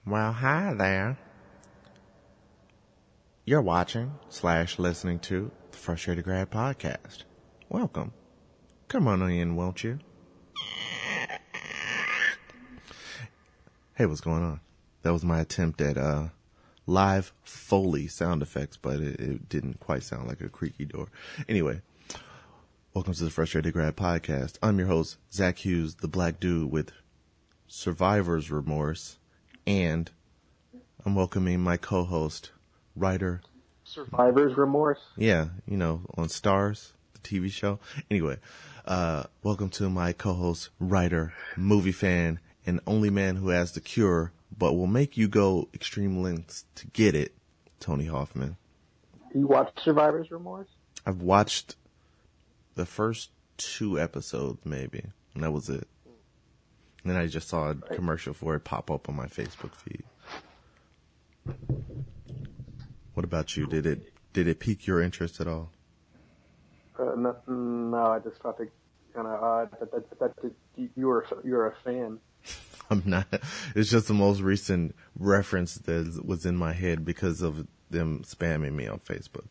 Well, hi there. You're watching/listening to the Frustrated Grad Podcast. Welcome. Come on in, won't you? Hey, what's going on? That was my attempt at live Foley sound effects, but it didn't quite sound like a creaky door. Anyway, welcome to the Frustrated Grad Podcast. I'm your host, Zach Hughes, the black dude with survivor's remorse, and I'm welcoming my co-host, writer. Survivor's remorse? Yeah, you know, on Stars, the TV show. Anyway, welcome to my co-host, writer, movie fan, and only man who has the cure, but will make you go extreme lengths to get it, Tony Hoffman. You watched Survivor's Remorse? I've watched the first 2 episodes, maybe, and that was it. And then I just saw a commercial for it pop up on my Facebook feed. What about you? Did it pique your interest at all? No, I just thought it kind of odd that you're a fan. I'm not. It's just the most recent reference that was in my head because of them spamming me on Facebook.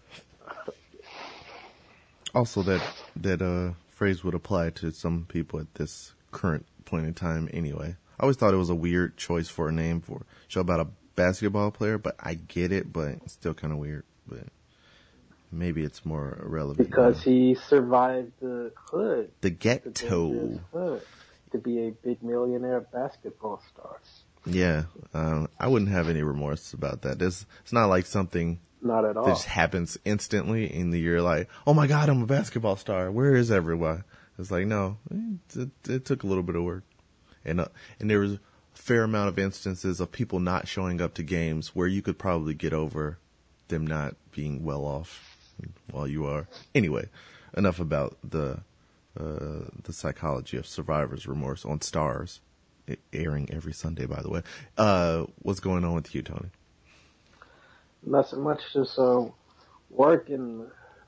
Also, that phrase would apply to some people at this current point in time anyway. I always thought it was a weird choice for a name for a show about a basketball player, but I get it, but it's still kind of weird. But maybe it's more relevant. Because he survived the hood. The ghetto. Hood, to be a big millionaire basketball star. Yeah, I wouldn't have any remorse about that. It's not like something not at all that just happens instantly in the year like, oh my God, I'm a basketball star. Where is everyone? It's like, no, it took a little bit of work. And there was a fair amount of instances of people not showing up to games where you could probably get over them not being well off while you are. Anyway, enough about the psychology of survivor's remorse on Stars, airing every Sunday, by the way. What's going on with you, Tony? Nothing much, just work and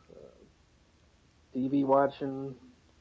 TV watching.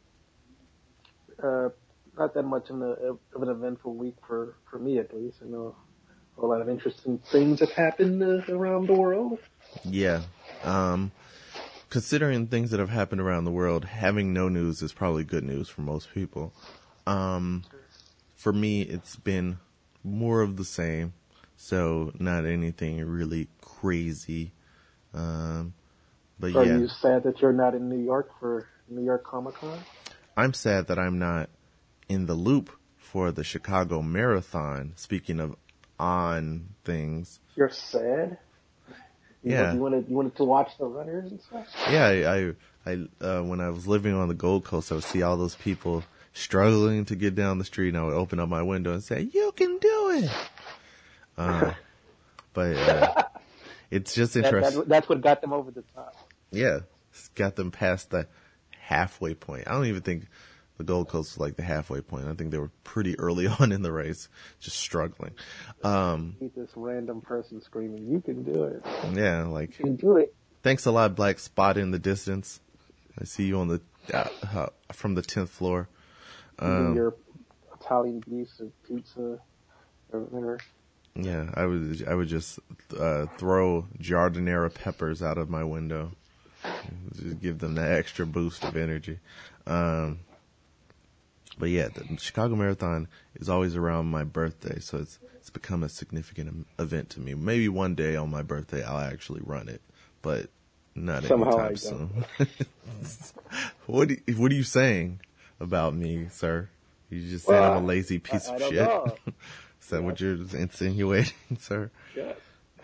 Not that much of an eventful week for me, at least. I know a lot of interesting things have happened around the world. Yeah. Considering things that have happened around the world, having no news is probably good news for most people. For me, it's been more of the same, so not anything really crazy. But Are yeah. you sad that you're not in New York for New York Comic Con? I'm sad that I'm not in the loop for the Chicago Marathon. Speaking of on things. You're sad? Yeah. You wanted to watch the runners and stuff? Yeah, I when I was living on the Gold Coast, I would see all those people struggling to get down the street, and I would open up my window and say, "You can do it." But it's just interesting. That's what got them over the top. Yeah, it's got them past the halfway point. I don't even think the Gold Coast was like the halfway point. I think they were pretty early on in the race, just struggling. This random person screaming, "You can do it!" Yeah, like, you can do it. Thanks a lot, Black Spot in the distance. I see you on the from the 10th floor. Your Italian beef or pizza or whatever. Yeah, I would just throw giardiniera peppers out of my window. Just give them that extra boost of energy. But yeah, the Chicago Marathon is always around my birthday, so it's become a significant event to me. Maybe one day on my birthday I'll actually run it, but not anytime soon. What are you saying about me, sir? You just said I'm a lazy piece of shit. Know. Is that what you're insinuating, sir? Yes.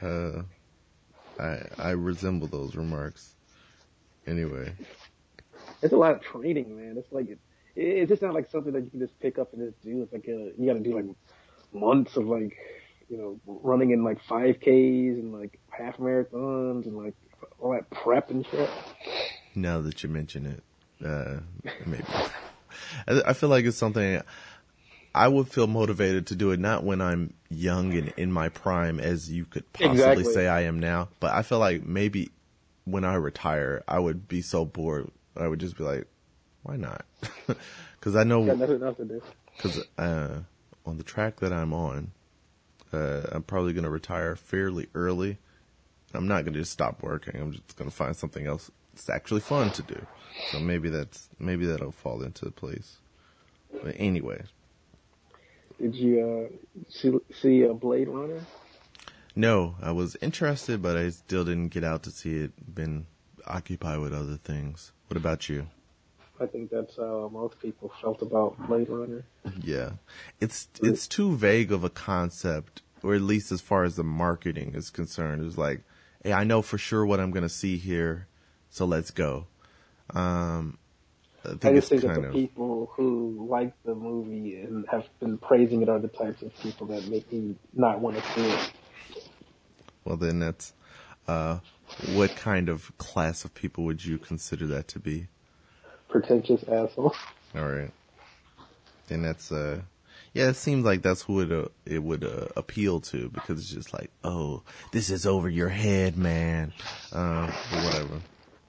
I resemble those remarks. Anyway. It's a lot of training, man. It's like it's just not like something that you can just pick up and just do. It's like you got to do like months of running in like 5Ks and like half marathons and like all that prep and shit. Now that you mention it, maybe I feel like it's something I would feel motivated to do it, not when I'm young and in my prime, as you could possibly say I am now, but I feel like maybe when I retire, I would be so bored. I would just be like, why not? Because I know, got nothing else to do. Because on the track that I'm on, I'm probably going to retire fairly early. I'm not going to just stop working. I'm just going to find something else that's actually fun to do. So maybe that'll fall into place. But anyway. Did you see Blade Runner? No, I was interested, but I still didn't get out to see it. Been occupied with other things. What about you? I think that's how most people felt about Blade Runner. Yeah. It's too vague of a concept, or at least as far as the marketing is concerned. It's like, hey, I know for sure what I'm going to see here, so let's go. I just think that the people who like the movie and have been praising it are the types of people that make me not want to see it. Well, then that's, what kind of class of people would you consider that to be? Pretentious asshole. All right. Then that's, yeah, it seems like that's who it would appeal to, because it's just like, oh, this is over your head, man. But whatever.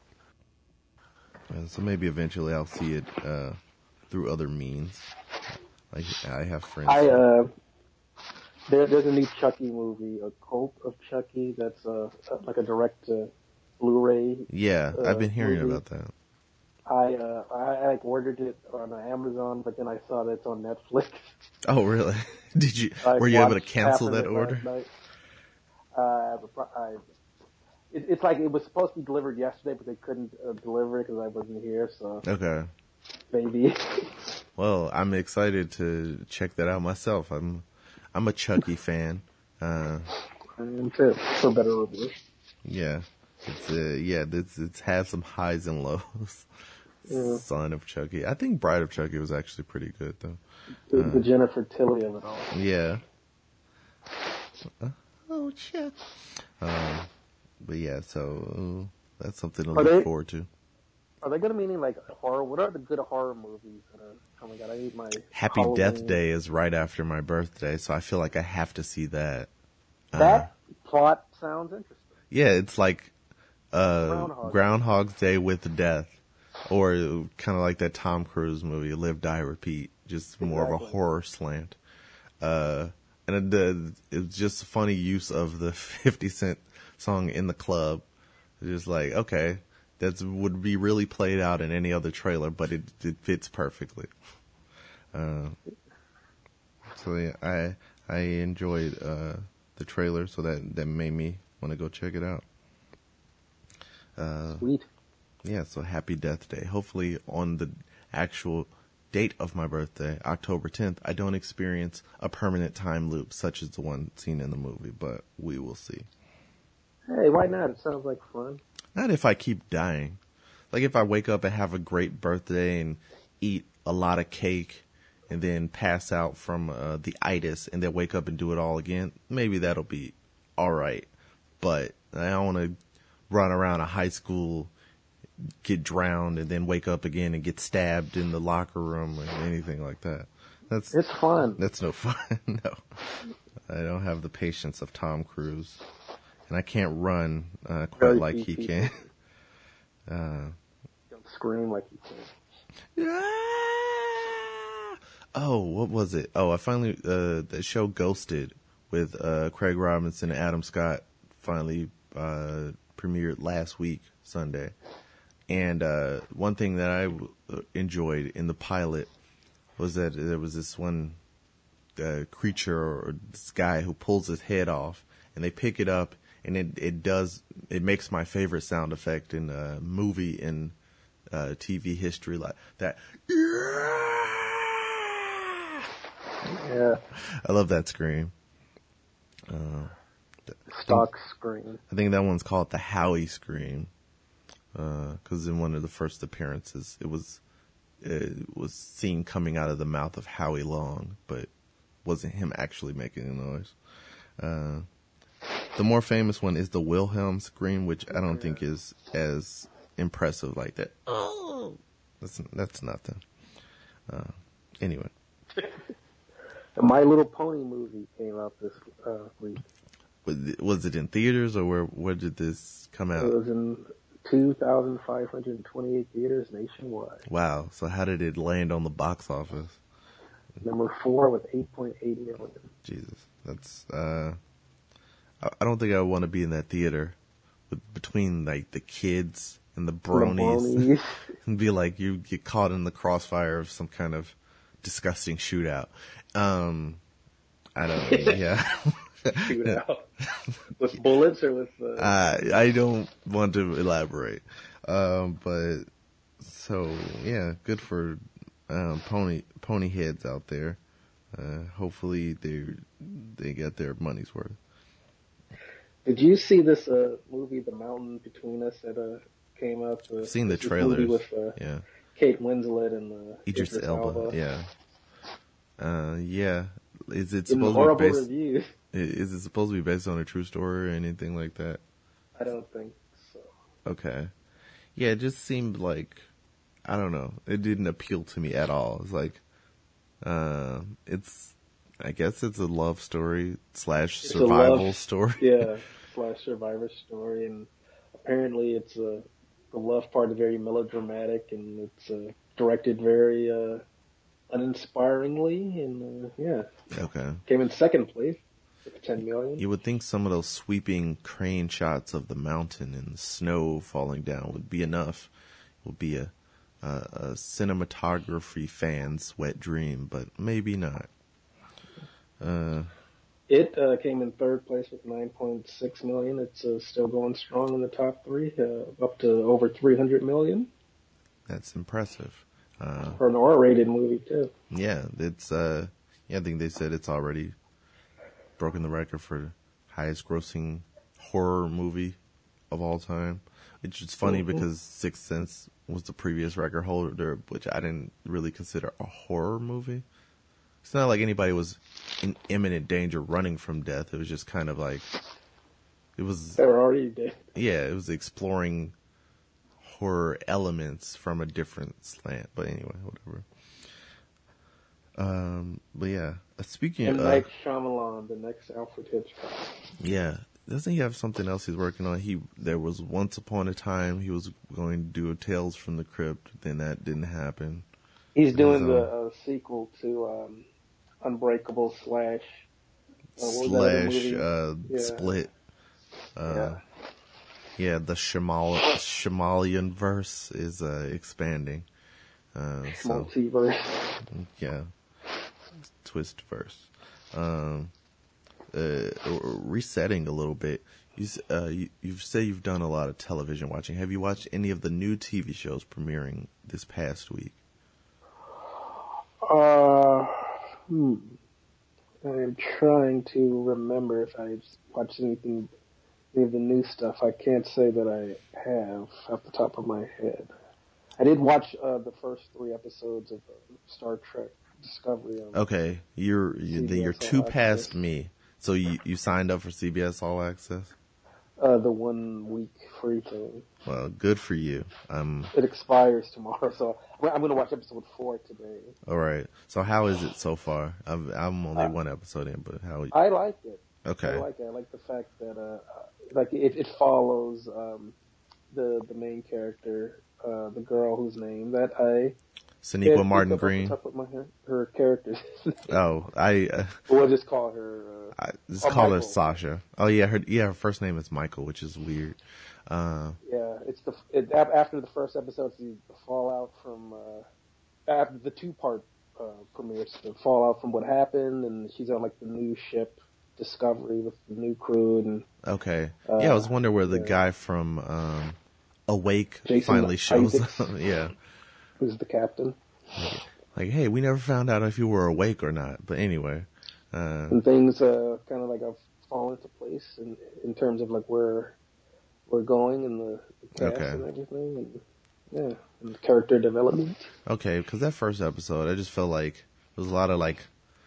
So maybe eventually I'll see it through other means. Like I have friends. There's a new Chucky movie, A Cult of Chucky. That's like a direct Blu-ray. Yeah, I've been hearing movie. about that. I like ordered it on Amazon, but then I saw that it's on Netflix. Oh, really? Did you? Were you able to cancel that order? It's like it was supposed to be delivered yesterday, but they couldn't deliver it because I wasn't here. So okay, maybe. Well, I'm excited to check that out myself. I'm a Chucky fan. And for better review. Yeah, it's had some highs and lows. Yeah. Son of Chucky. I think Bride of Chucky was actually pretty good though. The Jennifer Tilly of it all. Yeah. Oh shit. But yeah, so that's something to look forward to. Are they going to be any like horror? What are the good horror movies that are coming out? I need my Happy Halloween. Death Day is right after my birthday, so I feel like I have to see that. That plot sounds interesting. Yeah, it's like Groundhog's Day with death. Or kind of like that Tom Cruise movie, Live, Die, Repeat. Just more of a horror slant. And it's just a funny use of the 50 Cent song In the Club. It's just like, okay, that would be really played out in any other trailer, but it fits perfectly. So yeah, I enjoyed the trailer, so that made me want to go check it out. Sweet. Yeah, so happy Death Day. Hopefully on the actual date of my birthday, October 10th, I don't experience a permanent time loop such as the one seen in the movie, but we will see. Hey, why not? It sounds like fun. Not if I keep dying. Like if I wake up and have a great birthday and eat a lot of cake and then pass out from the itis and then wake up and do it all again, maybe that'll be all right. But I don't want to run around a high school, get drowned, and then wake up again and get stabbed in the locker room or anything like that. It's fun. That's no fun. No, I don't have the patience of Tom Cruise, and I can't run quite like he can. Don't scream like he can. Oh, what was it? Oh, I finally the show Ghosted with Craig Robinson and Adam Scott finally premiered last week, Sunday. And one thing that I enjoyed in the pilot was that there was this one creature or this guy who pulls his head off, and they pick it up, and it makes my favorite sound effect in movie and TV history, like that. Yeah, I love that scream. Stock scream. I think that one's called the Howie scream. Because in one of the first appearances, it was seen coming out of the mouth of Howie Long, but wasn't him actually making the noise. The more famous one is the Wilhelm scream, which I don't think is as impressive like that. Oh, that's nothing. Anyway, the My Little Pony movie came out this week. Was it in theaters, or where did this come out? It was in 2,528 theaters nationwide. Wow. So how did it land on the box office? Number 4 with 8.8 million. Jesus, that's I don't think I want to be in that theater between like the kids and the bronies and be like you get caught in the crossfire of some kind of disgusting shootout. I don't know. Yeah. Shootout. With bullets or with... I don't want to elaborate. But so yeah, good for pony heads out there. Hopefully they get their money's worth. Did you see this movie, The Mountain Between Us, that came out? I've seen the trailers. With yeah. Kate Winslet and Idris Elba. Yeah. Yeah. Is it in supposed horrible to be based? reviews. Is it supposed to be based on a true story or anything like that? I don't think so. Okay. Yeah, it just seemed like, I don't know. It didn't appeal to me at all. It's like, I guess it's a love story / survival story. Yeah, / survivor story, and apparently it's the love part is very melodramatic, and it's directed very uninspiringly, and yeah. Okay. Came in second place with 10 million. You would think some of those sweeping crane shots of the mountain and the snow falling down would be enough. It would be a cinematography fan's wet dream, but maybe not. It came in third place with 9.6 million. It's still going strong in the top 3, up to over 300 million. That's impressive. For an R-rated movie too. Yeah, it's I think they said it's already broken the record for highest grossing horror movie of all time. Which is funny because Sixth Sense was the previous record holder, which I didn't really consider a horror movie. It's not like anybody was in imminent danger running from death. It was just kind of like, it was... They were already dead. Yeah, it was exploring horror elements from a different slant. But anyway, whatever. But yeah, speaking of... Night Shyamalan, the next Alfred Hitchcock. Yeah. Doesn't he have something else he's working on? There was once upon a time he was going to do a Tales from the Crypt. Then that didn't happen. He's doing the sequel to Unbreakable / Split. Yeah, the Shyamalan verse is expanding. Multiverse. Yeah, twist verse. Resetting a little bit. You've said you've done a lot of television watching. Have you watched any of the new TV shows premiering this past week? I'm trying to remember if I watched any of the new stuff. I can't say that I have off the top of my head. I did watch the first 3 episodes of Star Trek Discovery. Okay, you're 2 past me. So you signed up for CBS All Access? The 1 week free thing. Well, good for you. It expires tomorrow, so I'm going to watch episode 4 today. All right. So how is it so far? I'm only 1 episode in, but how? I like it. Okay. I like it. I like the fact that it follows the main character, the girl whose name that I. Sonequa Martin Green. Her character. Oh, We'll just call her. Just call her Sasha. Oh yeah, her first name is Michael, which is weird. Yeah, it's after the first episode, the fallout from after the 2-part premieres, the fallout from what happened, and she's on like the new ship Discovery with the new crew. And okay, yeah, I was wondering where the guy from Awake Jason finally shows Isaacs. up. Yeah. Who's the captain? Like, hey, we never found out if you were awake or not. But anyway. And things kind of like have fallen into place in terms of like where we're going and the cast and everything. And yeah, and character development. Okay, because that first episode, I just felt like there was a lot of like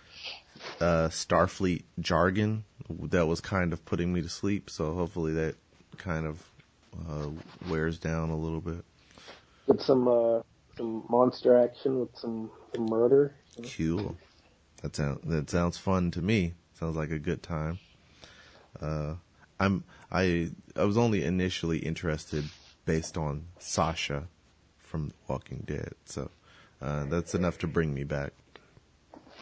Starfleet jargon that was kind of putting me to sleep. So hopefully that kind of wears down a little bit. With some monster action with some murder. Cool. That sounds fun to me. Sounds like a good time. I was only initially interested based on Sasha from The Walking Dead, so that's enough to bring me back.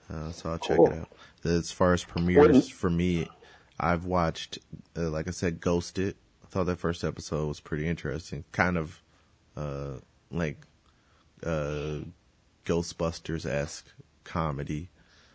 So I'll check Cool. it out. As far as premieres for me, I've watched, like I said, Ghosted. I thought that first episode was pretty interesting. Kind of like Ghostbusters-esque comedy.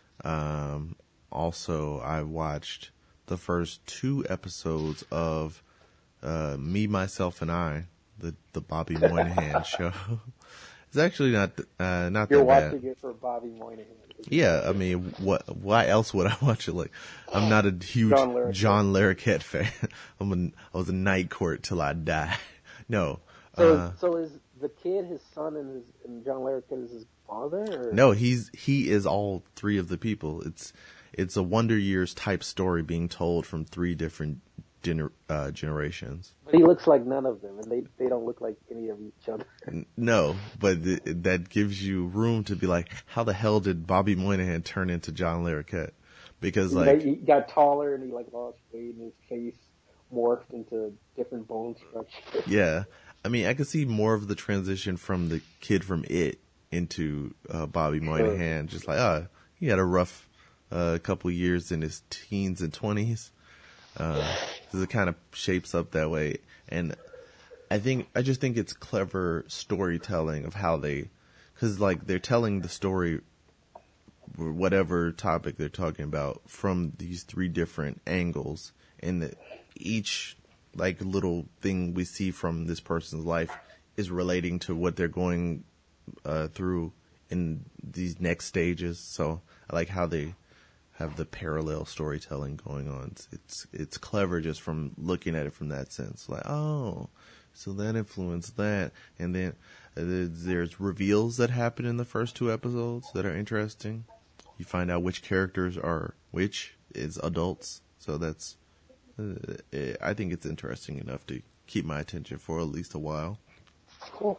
Also, I watched the first 2 episodes of Me, Myself, and I, the Bobby Moynihan show. It's actually not that You're bad. watching it for Bobby Moynihan. Yeah, I mean, why else would I watch it? Like, I'm not a huge John Larroquette fan. I was a Night Court till I die. No. So is the kid his son and John Larroquette is his father? Or? No, he is all 3 of the people. It's a Wonder Years type story being told from 3 different generations. But he looks like none of them, and they don't look like any of each other. No, but that gives you room to be like, how the hell did Bobby Moynihan turn into John Larroquette? Because he got taller and he lost weight, and his face morphed into different bone structures. Yeah, I mean, I could see more of the transition from the kid from It into Bobby Moynihan. Just like, he had a rough couple years in his teens and 20s. Because it kind of shapes up that way. And I just think it's clever storytelling of how because like they're telling the story, whatever topic they're talking about, from these 3 different angles, and each like little thing we see from this person's life is relating to what they're going through in these next stages. So I like how they have the parallel storytelling going on. It's clever just from looking at it from that sense. Like, oh, so that influenced that. And then there's reveals that happen in the first 2 episodes that are interesting. You find out which characters are which is adults. So that's, I think it's interesting enough to keep my attention for at least a while. Cool.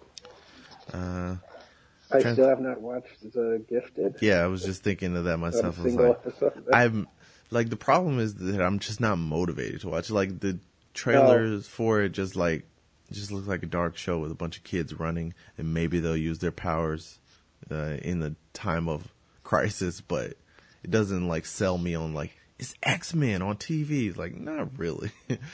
I still have not watched The Gifted. Yeah, I was just thinking of that myself. I'm like, the problem is that I'm just not motivated to watch. Like, the trailers for it just looks like a dark show with a bunch of kids running, and maybe they'll use their powers in the time of crisis, but it doesn't like sell me on like, it's X-Men on TV. Like, not really.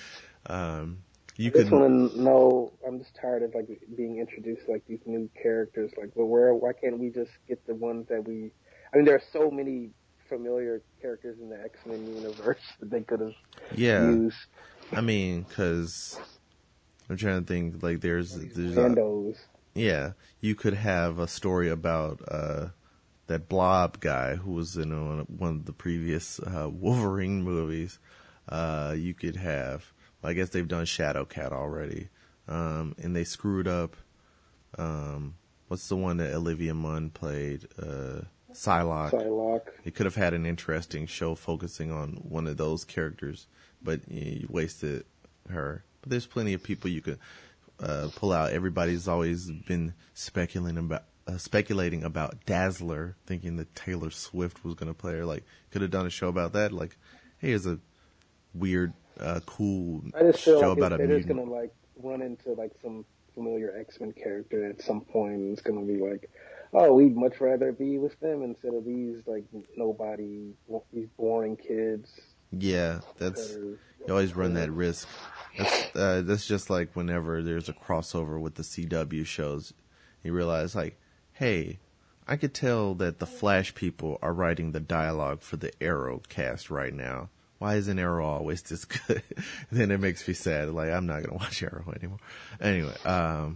I'm just tired of like being introduced to like these new characters. Like, well, why can't we just get the ones that there are so many familiar characters in the X-Men universe that they could have used. I mean, because I'm trying to think, like, there's yeah, you could have a story about that Blob guy who was in one of the previous Wolverine movies. You could have, I guess they've done Shadowcat already, and they screwed up. What's the one that Olivia Munn played? Psylocke. It could have had an interesting show focusing on one of those characters, but you wasted her. But there's plenty of people you could pull out. Everybody's always been speculating about Dazzler, thinking that Taylor Swift was going to play her. Like, could have done a show about that. Like, hey, here's a weird, cool show about a mutant. They're just going to like run into like some familiar X-Men character at some point, and it's going to be like, oh, we'd much rather be with them instead of these like these boring kids. Yeah, you always run that risk. That's just like whenever there's a crossover with the CW shows, you realize like, hey, I could tell that the Flash people are writing the dialogue for the Arrow cast right now. Why isn't Arrow always this good? Then it makes me sad. Like, I'm not gonna watch Arrow anymore. Anyway, oh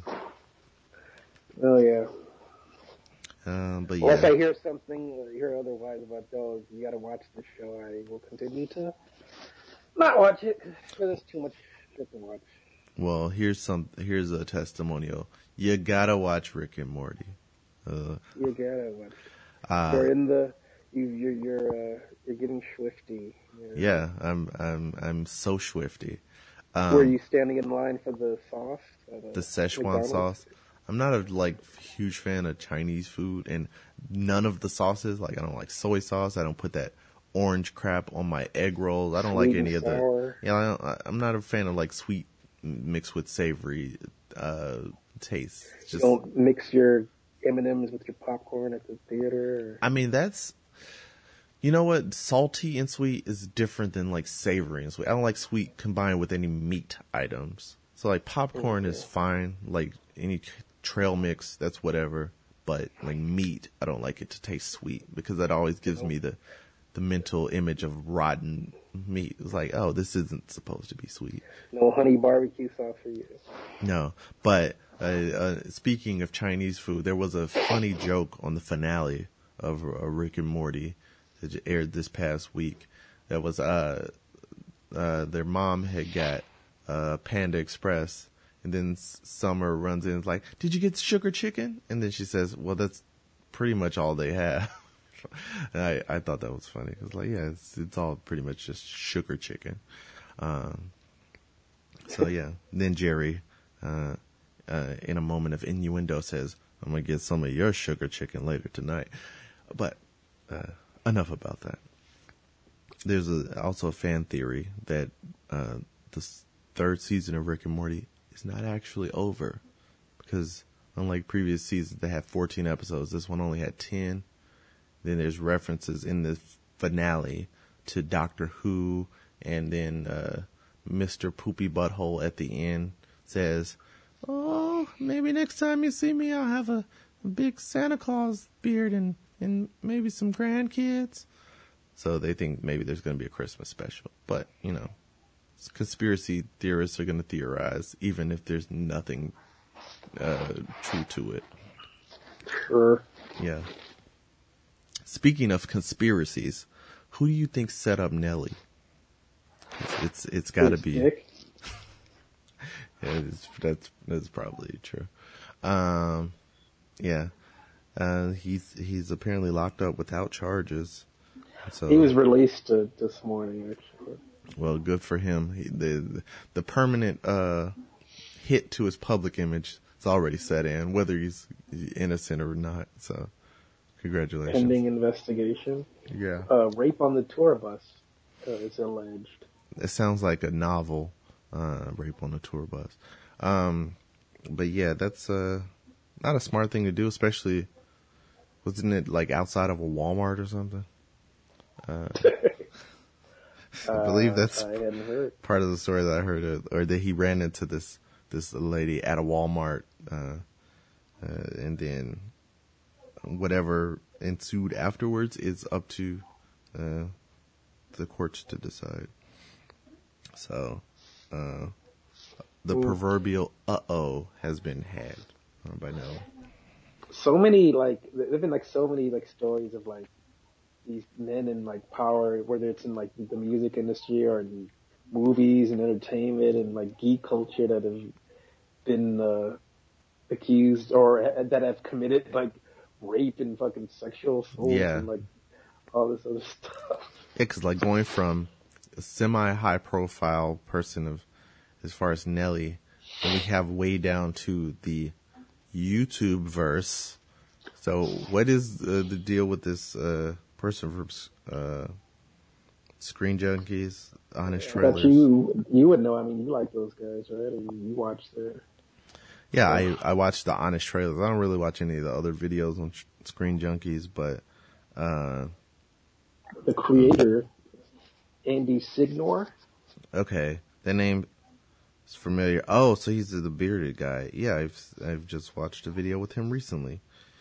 yeah. But yeah. Unless I hear otherwise about those, you gotta watch the show. I will continue to not watch it because there's too much shit to watch. Well, here's a testimonial. You gotta watch Rick and Morty. You gotta watch. You're getting swifty. Yeah, I'm so swifty. Were you standing in line for the sauce? The Szechuan sauce? I'm not a huge fan of Chinese food, and none of the sauces. Like, I don't like soy sauce. I don't put that orange crap on my egg rolls. I don't like any of the. Yeah, I'm not a fan of like sweet mixed with savory taste. Just don't mix your M&Ms with your popcorn at the theater. I mean, that's You know what? Salty and sweet is different than like savory and sweet. I don't like sweet combined with any meat items. So like popcorn is fine. Like any trail mix, that's whatever. But like meat, I don't like it to taste sweet because that always gives me the mental image of rotten meat. It's like, oh, this isn't supposed to be sweet. No honey barbecue sauce for you. No, but speaking of Chinese food, there was a funny joke on the finale of Rick and Morty that aired this past week. That was their mom had got Panda Express, and then Summer runs in and is like, "Did you get sugar chicken?" And then she says, "Well, that's pretty much all they have." And I thought that was funny. It was like, yeah, it's all pretty much just sugar chicken. So yeah, then Jerry, in a moment of innuendo, says, "I'm gonna get some of your sugar chicken later tonight." But enough about that. There's also a fan theory that the third season of Rick and Morty is not actually over, because unlike previous seasons that had 14 episodes, this one only had 10. Then there's references in the finale to Doctor Who, and then Mr. Poopy Butthole at the end says, "Oh, maybe next time you see me, I'll have a big Santa Claus beard and maybe some grandkids." So they think maybe there's going to be a Christmas special. But, you know, conspiracy theorists are going to theorize, even if there's nothing true to it. Sure. Yeah. Speaking of conspiracies, who do you think set up Nelly? It's got to be. Nick? Yeah, that's probably true. Yeah. He's apparently locked up without charges. So He was released this morning, actually. well, good for him. The permanent hit to his public image is already set in, whether he's innocent or not. So congratulations. Pending investigation. Yeah. Rape on the tour bus is alleged. It sounds like a novel, Rape on a Tour Bus. But yeah, that's not a smart thing to do, especially, wasn't it like outside of a Walmart or something? I believe that's I hadn't heard. part of the story that I heard, or that he ran into this lady at a Walmart, and then whatever ensued afterwards is up to the courts to decide. So, the proverbial has been had by now. So many, there've been so many stories of these men in power, whether it's in the music industry or in movies and entertainment and geek culture, that have been accused or that have committed rape and fucking sexual assault and all this other stuff. Yeah, 'cause going from a semi-high profile person as far as Nelly, and we have way down to the YouTube verse. So what is the deal with this person from Screen Junkies, Honest Trailers? But you would know. I mean, you like those guys, right? I mean, you watch their... Yeah, I watch the Honest Trailers. I don't really watch any of the other videos on Screen Junkies, but the creator, Andy Signor. Okay, that name is familiar. Oh, so he's the bearded guy. Yeah, I've just watched a video with him recently.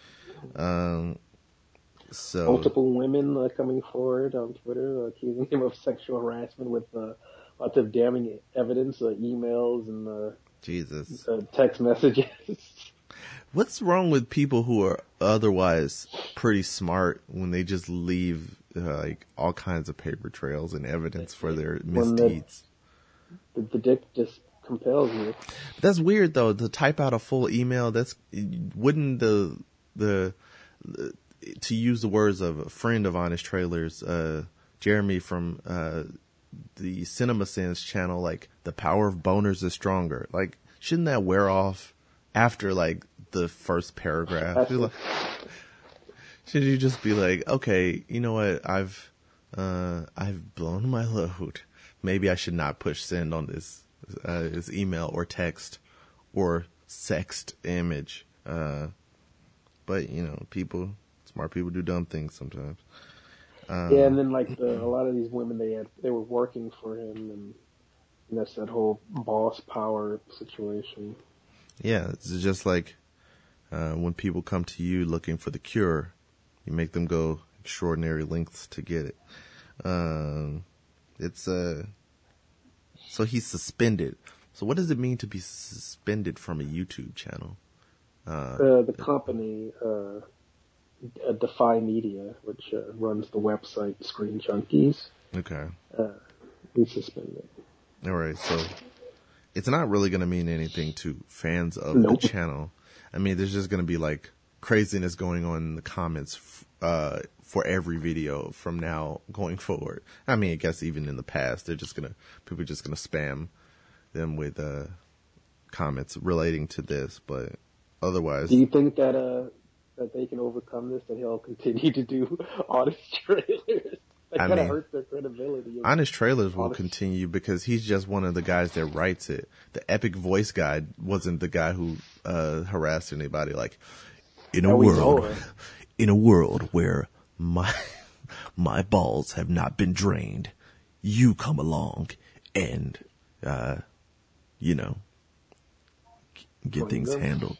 So multiple women coming forward on Twitter accusing him of sexual harassment with lots of damning evidence, emails and Jesus, text messages. What's wrong with people who are otherwise pretty smart when they just leave all kinds of paper trails and evidence for their misdeeds? The dick just compels you. That's weird though, to type out a full email. Wouldn't the to use the words of a friend of Honest Trailers, Jeremy from the Cinema Sins channel, the power of boners is stronger. Shouldn't that wear off after the first paragraph? Should you just be okay, you know what? I've blown my load. Maybe I should not push send on this email or text or sext image. But smart people do dumb things sometimes. Yeah, and then like a lot of these women they were working for him, and that's that whole boss power situation. Yeah, it's just like when people come to you looking for the cure, you make them go extraordinary lengths to get it. It's so he's suspended. So what does it mean to be suspended from a YouTube channel? The company, Defy Media, which runs the website Screen Junkies, Okay. we suspended. All right. So it's not really going to mean anything to fans of Nope. the channel. I mean, there's just going to be like craziness going on in the comments for every video from now going forward. I mean, I guess even in the past, people are just gonna spam them with comments relating to this, but otherwise, Do you think that they can overcome this? That he'll continue to do honest trailers? That kind of hurts their credibility. Honest Trailers will continue because he's just one of the guys that writes it. The Epic Voice guy wasn't the guy who harassed anybody. Like in a world where my balls have not been drained, you come along and get things handled.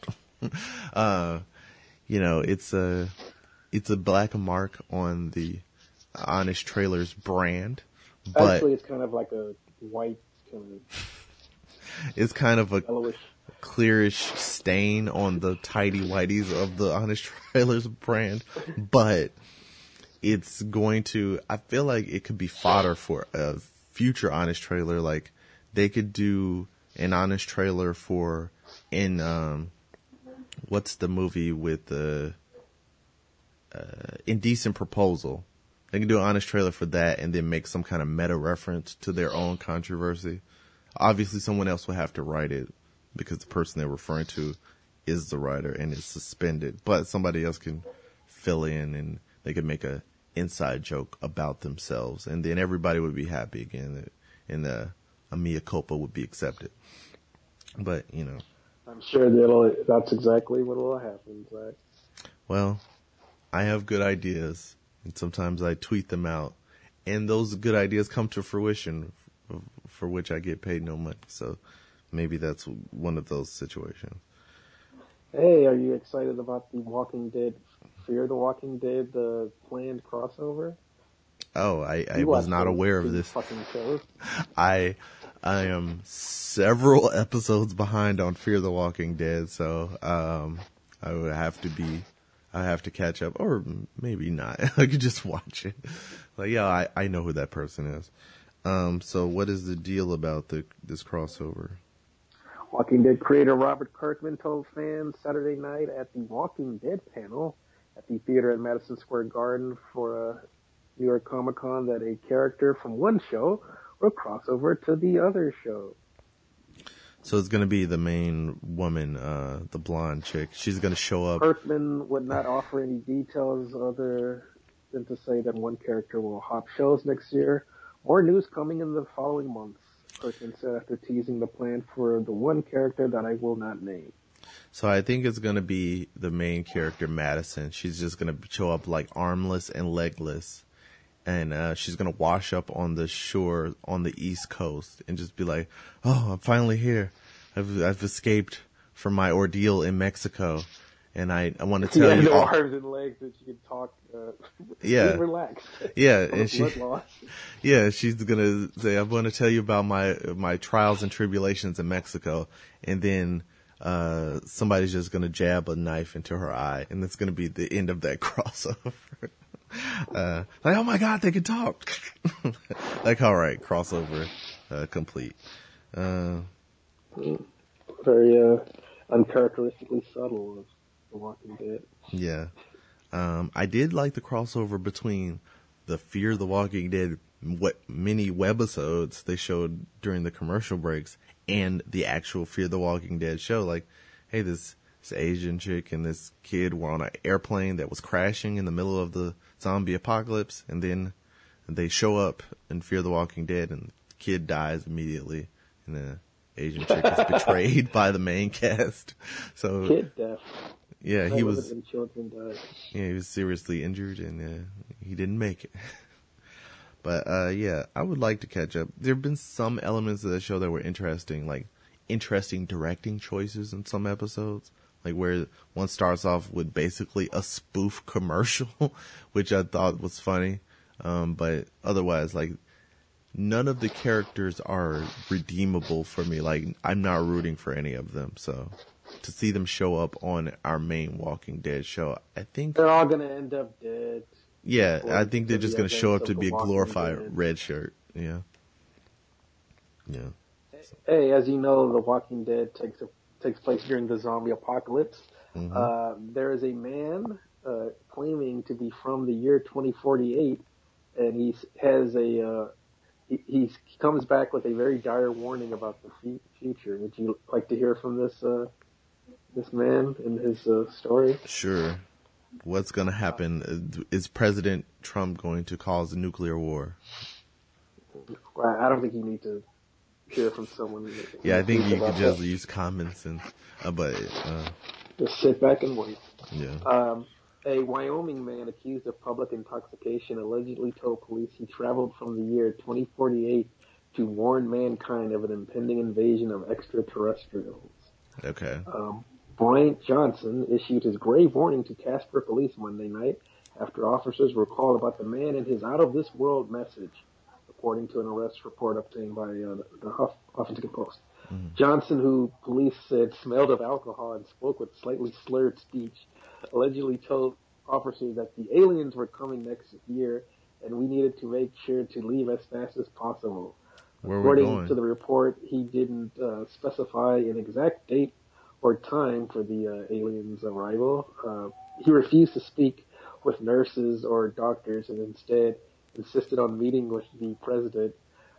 It's a black mark on the Honest Trailers brand, but actually it's kind of like a white kind of. It's kind of a yellowish, clearish stain on the tidy whities of the Honest Trailers brand, but it's going to, I feel like it could be fodder for a future Honest Trailer. Like they could do an Honest Trailer for what's the movie with the Indecent Proposal. They can do an Honest Trailer for that and then make some kind of meta reference to their own controversy. Obviously someone else will have to write it because the person they're referring to is the writer and is suspended, but somebody else can fill in and they could make a inside joke about themselves, and then everybody would be happy again, and a mea culpa would be accepted. But I'm sure that's exactly what will happen, Zach. Well, I have good ideas, and sometimes I tweet them out, and those good ideas come to fruition, for which I get paid no money. So maybe that's one of those situations. Hey, are you excited about the Walking Dead, Fear the Walking Dead, the planned crossover? Oh, I was not aware of this. Fucking shows. I am several episodes behind on Fear the Walking Dead, so I would have to catch up, or maybe not. I could just watch it. Like, yeah, I know who that person is. So what is the deal about this crossover? Walking Dead creator Robert Kirkman told fans Saturday night at the Walking Dead panel at the theater at Madison Square Garden for New York Comic Con that a character from one show will cross over to the other show. So it's going to be the main woman, the blonde chick. She's going to show up. Kirkman would not offer any details other than to say that one character will hop shows next year. More news coming in the following months, Kirkman said after teasing the plan for the one character that I will not name. So I think it's going to be the main character, Madison. She's just going to show up like armless and legless. And she's going to wash up on the shore on the East Coast and just be like, oh, I'm finally here. I've escaped from my ordeal in Mexico. And I want to tell you. No arms and legs that you can talk. Relax. Yeah, and she's gonna say, "I'm going to tell you about my trials and tribulations in Mexico," and then somebody's just going to jab a knife into her eye, and that's going to be the end of that crossover. Like, oh my God, they can talk. Like, all right, crossover complete. Very uncharacteristically subtle of The Walking Dead. Yeah. I did like the crossover between the Fear the Walking Dead mini webisodes they showed during the commercial breaks and the actual Fear the Walking Dead show. Like, hey, this Asian chick and this kid were on an airplane that was crashing in the middle of the zombie apocalypse, and then they show up in Fear the Walking Dead and the kid dies immediately, and the Asian chick is betrayed by the main cast. So kid death. Yeah, he was. And children died. Yeah, he was seriously injured, and he didn't make it. But yeah, I would like to catch up. There have been some elements of the show that were interesting, like interesting directing choices in some episodes, like where one starts off with basically a spoof commercial, which I thought was funny. But otherwise, like, none of the characters are redeemable for me. Like, I'm not rooting for any of them. So to see them show up on our main Walking Dead show, I think they're all gonna end up dead. Yeah, I think they're just going to show up to be a glorified red shirt. Yeah. Yeah. Hey, as you know, The Walking Dead takes place during the zombie apocalypse. Mm-hmm. There is a man claiming to be from the year 2048, and he comes back with a very dire warning about the future. Would you like to hear from this man and his story? Sure. What's going to happen? Is President Trump going to cause a nuclear war? Well, I don't think you need to hear from someone. Yeah, I think you could just use common sense. But just sit back and wait. Yeah. A Wyoming man accused of public intoxication allegedly told police he traveled from the year 2048 to warn mankind of an impending invasion of extraterrestrials. Okay. Bryant Johnson issued his grave warning to Casper police Monday night after officers were called about the man and his out-of-this-world message, according to an arrest report obtained by the Huffington Post. Mm-hmm. Johnson, who police said smelled of alcohol and spoke with slightly slurred speech, allegedly told officers that the aliens were coming next year and we needed to make sure to leave as fast as possible. According to the report, he didn't specify an exact date or time for the aliens' arrival. He refused to speak with nurses or doctors and instead insisted on meeting with the president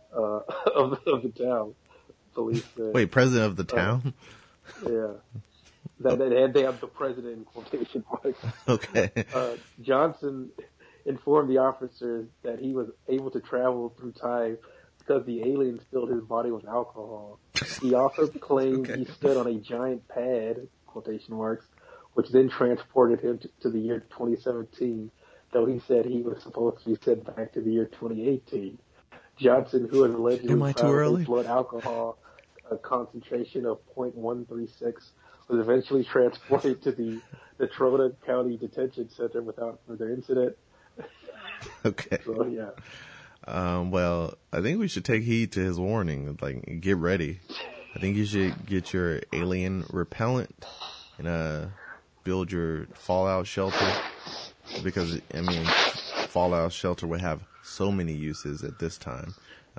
of the town. Police said. Wait, president of the town? Yeah. They have the president in quotation marks. Okay. Johnson informed the officers that he was able to travel through time because the aliens filled his body with alcohol. He also claimed he stood on a giant pad, quotation marks, which then transported him to the year 2017, though he said he was supposed to be sent back to the year 2018. Johnson, who had allegedly found blood alcohol a concentration of 0.136, was eventually transported to the Natrona County Detention Center without further incident. Okay. So, yeah. Well, I think we should take heed to his warning. Like, get ready. I think you should get your alien repellent and build your fallout shelter, because I mean, fallout shelter would have so many uses at this time.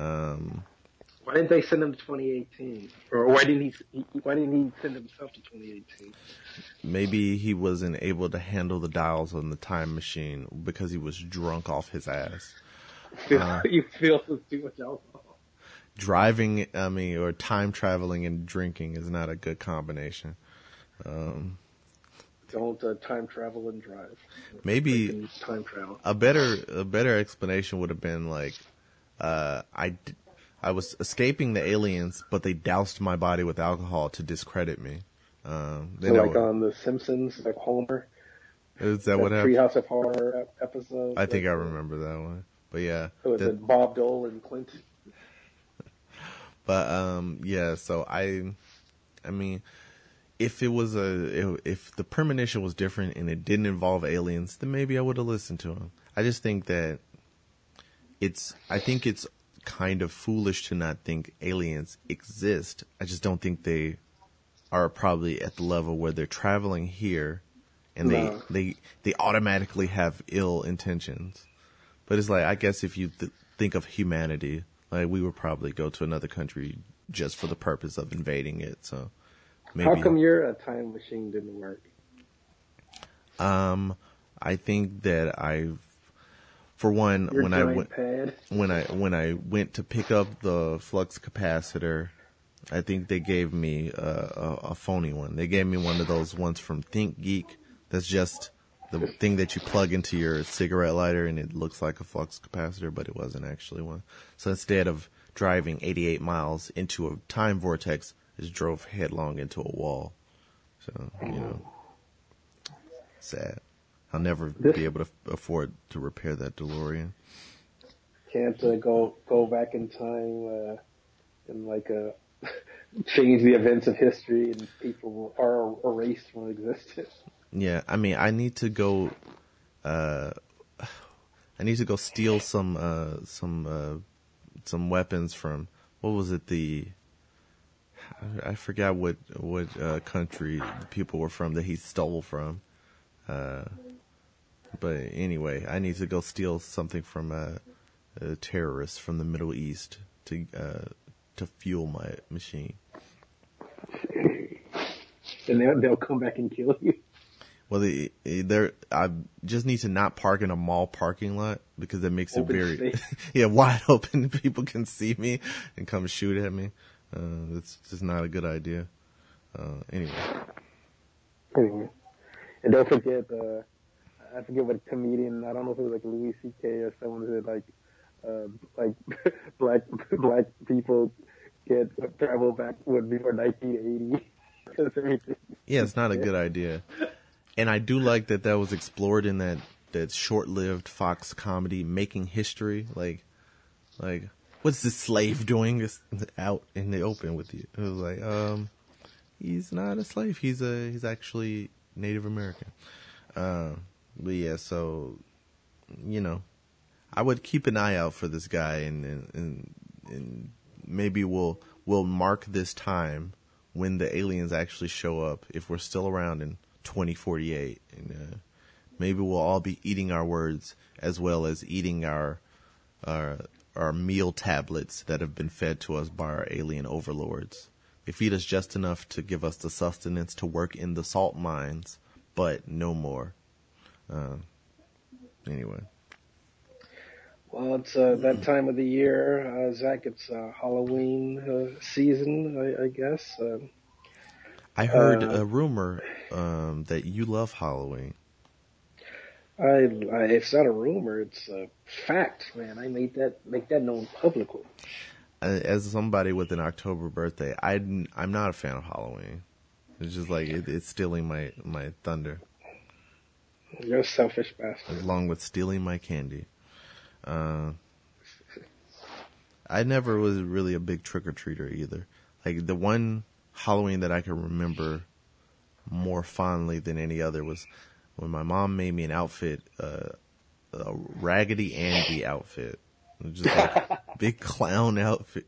Why didn't they send him to 2018? Or why didn't he send himself to 2018? Maybe he wasn't able to handle the dials on the time machine because he was drunk off his ass. You feel too much alcohol. Driving, or time traveling and drinking is not a good combination. Don't time travel and drive. Maybe time travel. A better explanation would have been like, I was escaping the aliens, but they doused my body with alcohol to discredit me. Like on The Simpsons, like Homer. Is that what happened? Treehouse of Horror episode. I think I remember that one. But yeah. It was Bob Dole and Clint. But, yeah, so I mean, if if the premonition was different and it didn't involve aliens, then maybe I would have listened to him. I just think that I think it's kind of foolish to not think aliens exist. I just don't think they are probably at the level where they're traveling here and they automatically have ill intentions. But it's like, I guess if you think of humanity, like, we would probably go to another country just for the purpose of invading it. So maybe. How come your time machine didn't work? I think that for one, when I went to pick up the flux capacitor, I think they gave me a phony one. They gave me one of those ones from ThinkGeek. That's just the thing that you plug into your cigarette lighter and it looks like a flux capacitor, but it wasn't actually one. So instead of driving 88 miles into a time vortex, I just drove headlong into a wall. So, sad. I'll never be able to afford to repair that DeLorean. Can't go back in time and like change the events of history, and people are erased from existence. Yeah, I mean, I need to go steal some weapons from, what was it, I forgot what country the people were from that he stole from. But anyway, I need to go steal something from terrorists from the Middle East to fuel my machine. And they'll come back and kill you. Well, I just need to not park in a mall parking lot, because that makes Open it very, space. wide open. People can see me and come shoot at me. That's just not a good idea. Anyway. And don't forget, I forget what comedian, I don't know if it was like Louis C.K. or someone said like black people get travel backward before 1980. Yeah, it's not a good idea. And I do like that was explored in that short-lived Fox comedy, Making History. Like, what's this slave doing out in the open with you? It was like, he's not a slave. He's actually Native American. But yeah, so, I would keep an eye out for this guy, and maybe we'll mark this time when the aliens actually show up, if we're still around in 2048, and maybe we'll all be eating our words as well as eating our meal tablets that have been fed to us by our alien overlords. They feed us just enough to give us the sustenance to work in the salt mines, but no more. Anyway. Well, it's that time of the year, Zach. It's Halloween season, I guess. I heard a rumor that you love Halloween. It's not a rumor; it's a fact, man. I make that known publicly. As somebody with an October birthday, I'm not a fan of Halloween. It's just like it's stealing my thunder. You're a selfish bastard. Along with stealing my candy. I never was really a big trick-or-treater either. Like, the one Halloween that I can remember more fondly than any other was when my mom made me an outfit, a Raggedy Andy outfit. Just like a big clown outfit,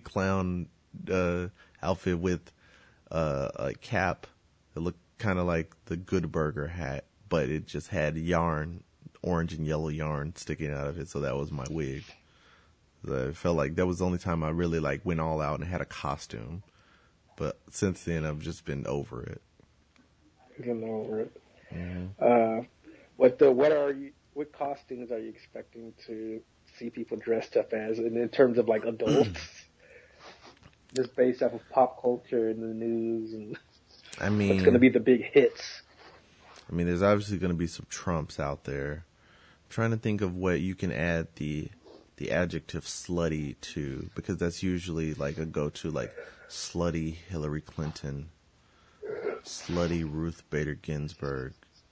outfit with a cap that looked kind of like the Good Burger hat, but it just had yarn, orange and yellow yarn sticking out of it, so that was my wig. I felt like that was the only time I really went all out and had a costume. But since then, I've just been over it. Getting over it. Mm-hmm. What costumes are you expecting to see people dressed up as, in terms of adults? Just based off of pop culture and the news, and I mean, what's going to be the big hits? I mean, there's obviously going to be some Trumps out there. I'm trying to think of what you can add the adjective slutty to, because that's usually a go-to, slutty Hillary Clinton, slutty Ruth Bader Ginsburg.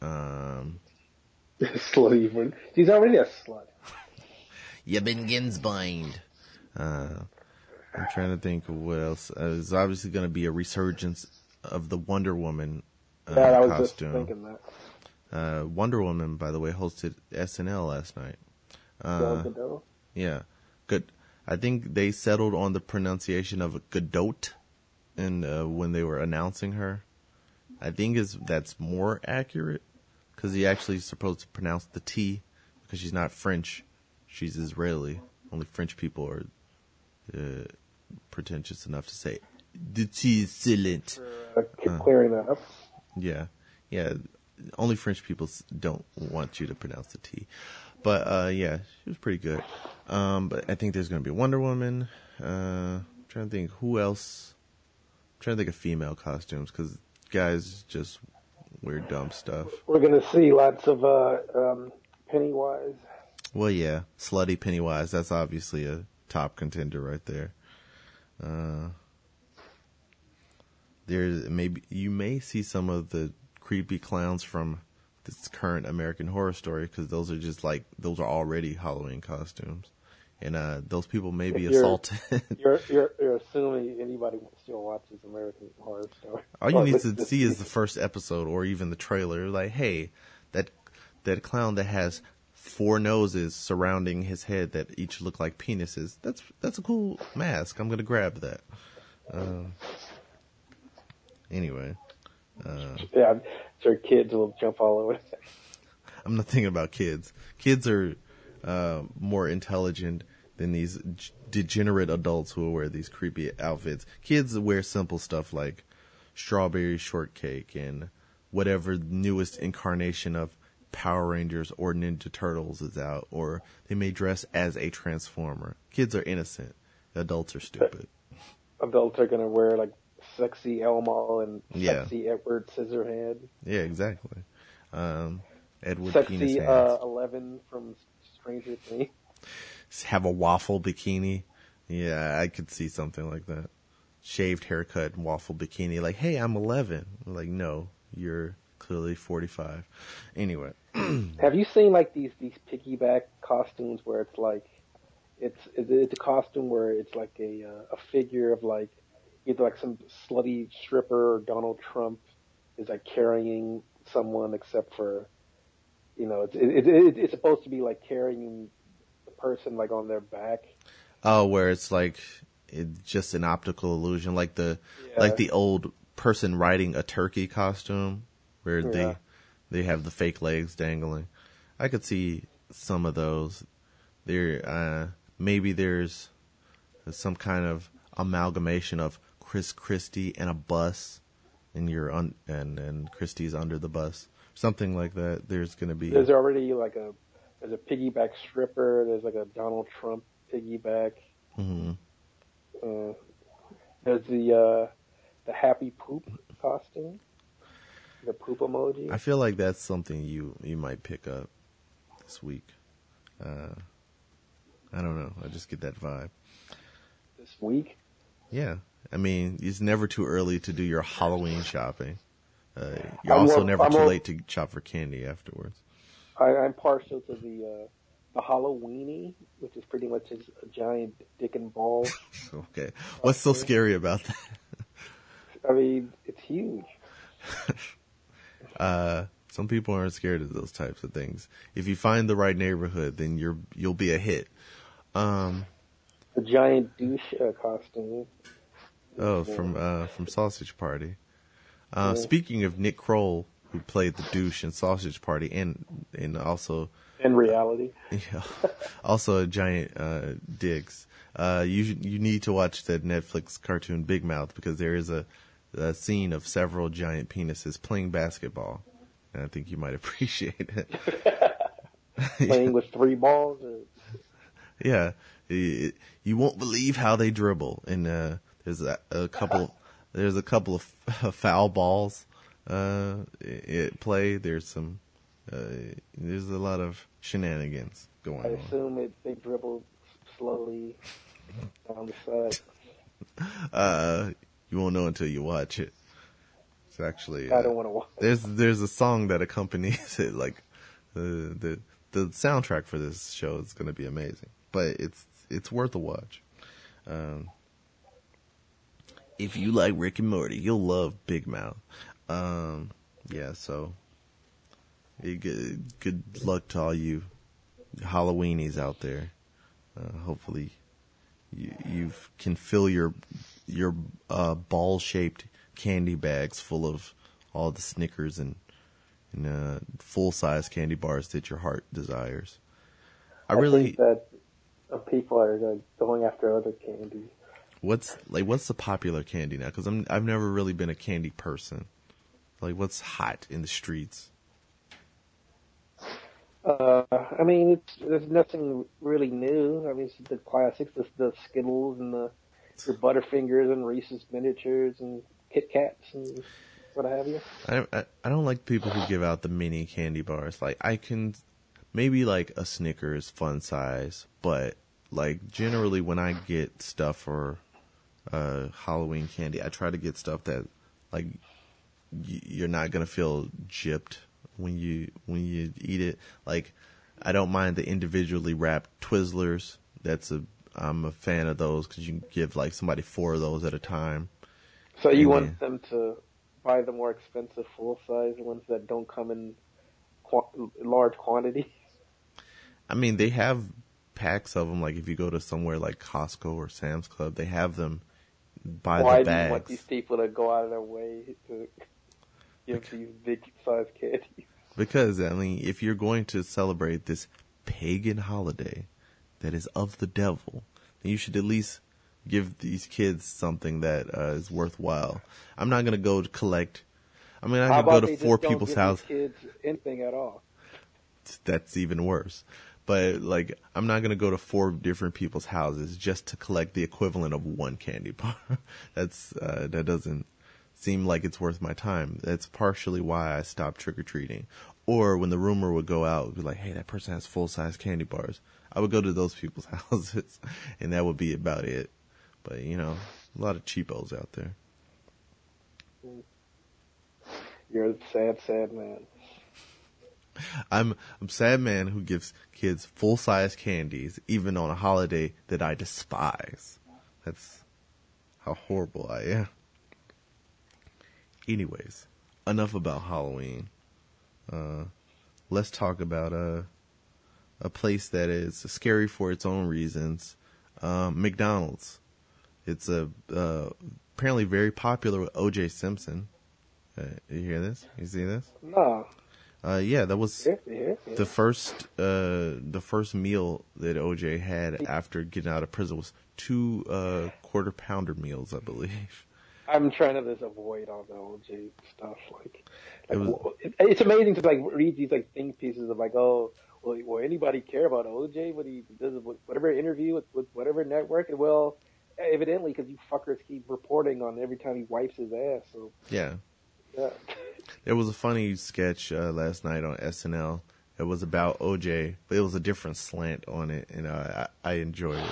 Slutty. She's already a slut. You been Ginsbeined. I'm trying to think of what else. There's obviously going to be a resurgence of the Wonder Woman I was costume. just thinking that. Wonder Woman, by the way, hosted SNL last night. Yeah, good. I think they settled on the pronunciation of Gadot, and when they were announcing her, I think that's more accurate, because he actually is supposed to pronounce the T, because she's not French, she's Israeli. Only French people are pretentious enough to say the T is silent. Clearing that up. Yeah. Only French people don't want you to pronounce the T. But, yeah, she was pretty good. But I think there's going to be Wonder Woman. I'm trying to think who else. I'm trying to think of female costumes, because guys just wear dumb stuff. We're going to see lots of Pennywise. Well, yeah, slutty Pennywise. That's obviously a top contender right there. You may see some of the creepy clowns from this current American Horror Story, because those are already Halloween costumes, and those people may be assaulted. You're assuming anybody still watches American Horror Story. All you need to see is the first episode or even the trailer. Like, hey, that clown that has 4 noses surrounding his head that each look like penises. That's a cool mask. I'm gonna grab that. Anyway. Yeah, I'm sure kids will jump all over that. I'm not thinking about kids. Kids are more intelligent than these degenerate adults who wear these creepy outfits. Kids wear simple stuff like strawberry shortcake and whatever newest incarnation of Power Rangers or Ninja Turtles is out, or they may dress as a Transformer. Kids are innocent. Adults are stupid. Adults are gonna wear like sexy Elmo and sexy Edward Scissorhands. Yeah, exactly. Edward sexy Penis Hands. 11 from Stranger Things. Have a waffle bikini. Yeah, I could see something like that. Shaved haircut and waffle bikini. Like, hey, I'm 11. Like, no, you're clearly 45. Anyway. Have you seen like these piggyback costumes where it's like it's a costume where it's like a figure of like either like some slutty stripper or Donald Trump is like carrying someone, except for it's supposed to be like carrying the person like on their back. Oh, where it's like it's just an optical illusion, like the old person riding a turkey costume where they have the fake legs dangling. I could see some of those. Maybe there's some kind of amalgamation of Chris Christie and a bus, and and Christie's under the bus, something like that. There's already like there's a piggyback stripper. There's like a Donald Trump piggyback. Mm-hmm. There's the happy poop costume, the poop emoji. I feel like that's something you might pick up this week. I don't know. I just get that vibe. This week? Yeah. I mean, it's never too early to do your Halloween shopping. You're also never too late to shop for candy afterwards. I'm partial to the Halloweenie, which is pretty much just a giant dick and ball. Okay. What's so scary about that? I mean, it's huge. Some people aren't scared of those types of things. If you find the right neighborhood, then you'll be a hit. The giant douche costume. Oh, from Sausage Party. Speaking of Nick Kroll, who played the douche in Sausage Party, and also in reality, yeah, also a giant Diggs. You need to watch that Netflix cartoon Big Mouth, because there is a scene of several giant penises playing basketball, and I think you might appreciate it. Playing with 3 balls. Yeah, you won't believe how they dribble, and there's a couple of foul balls at play. There's a lot of shenanigans going on. I assume they dribble slowly down the side. You won't know until you watch it. It's actually I don't want to watch. There's a song that accompanies it. Like the soundtrack for this show is going to be amazing, but it's worth a watch. If you like Rick and Morty, you'll love Big Mouth. Yeah, so good luck to all you Halloweenies out there. Hopefully you can fill your ball-shaped candy bags full of all the Snickers and full-size candy bars that your heart desires. I think that people are going after other candy. What's the popular candy now? Because I've never really been a candy person. Like, what's hot in the streets? I mean, there's nothing really new. I mean, it's the classics, the Skittles and your Butterfingers and Reese's Miniatures and Kit Kats and what have you. I don't like people who give out the mini candy bars. Like, I can maybe like a Snickers fun size, but like generally when I get stuff for Halloween candy, I try to get stuff that like you're not gonna feel gypped when you eat it. Like, I don't mind the individually wrapped Twizzlers. I'm a fan of those because you can give like somebody 4 of those at a time. So you And want them to buy the more expensive full-size ones that don't come in large quantity? I mean, they have packs of them. Like if you go to somewhere like Costco or Sam's Club, they have them by Why the do you bags. want these people to go out of their way to give these big-sized candies? Because, I mean, if you're going to celebrate this pagan holiday that is of the devil, then you should at least give these kids something that is worthwhile. I'm not going to go to collect. I mean, I could go to 4 people's houses. How about they just don't give these kids anything at all? That's even worse. But, like, I'm not going to go to 4 different people's houses just to collect the equivalent of 1 candy bar. That doesn't seem like it's worth my time. That's partially why I stopped trick-or-treating. Or when the rumor would go out, it would be like, hey, that person has full-size candy bars. I would go to those people's houses, and that would be about it. But, you know, a lot of cheapos out there. You're a sad, sad man. I'm a sad man who gives kids full-size candies, even on a holiday that I despise. That's how horrible I am. Anyways, enough about Halloween. Let's talk about a place that is scary for its own reasons. McDonald's. It's apparently very popular with O.J. Simpson. You hear this? You see this? No. Yeah, that was Yeah. the first meal that O.J. had after getting out of prison was 2 quarter pounder meals, I believe. I'm trying to just avoid all the OJ stuff. It's amazing to like read these like think pieces of like, oh, well, will anybody care about OJ? What he does, whatever interview with whatever network? And well, evidently, because you fuckers keep reporting on every time he wipes his ass. So Yeah. yeah. There was a funny sketch last night on SNL. It was about OJ, but it was a different slant on it, and I enjoyed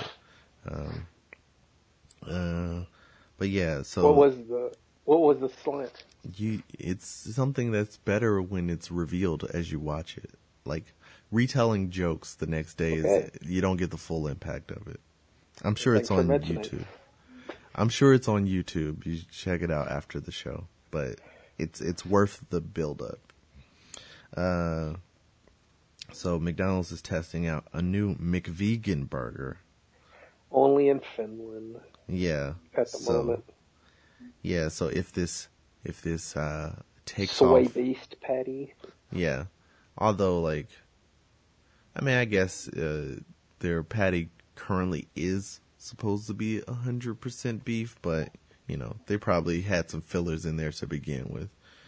it. But yeah, so what was the slant? It's something that's better when it's revealed as you watch it. Like retelling jokes the next day is you don't get the full impact of it. I'm sure it's on YouTube. I'm sure it's on YouTube. You should check it out after the show, but it's worth the build up. So McDonald's is testing out a new McVegan burger. Only in Finland. Yeah. At the moment. Yeah, so if this takes soy off, based patty. Yeah. Although like I mean I guess their patty currently is supposed to be 100% beef, but you know, they probably had some fillers in there to begin with.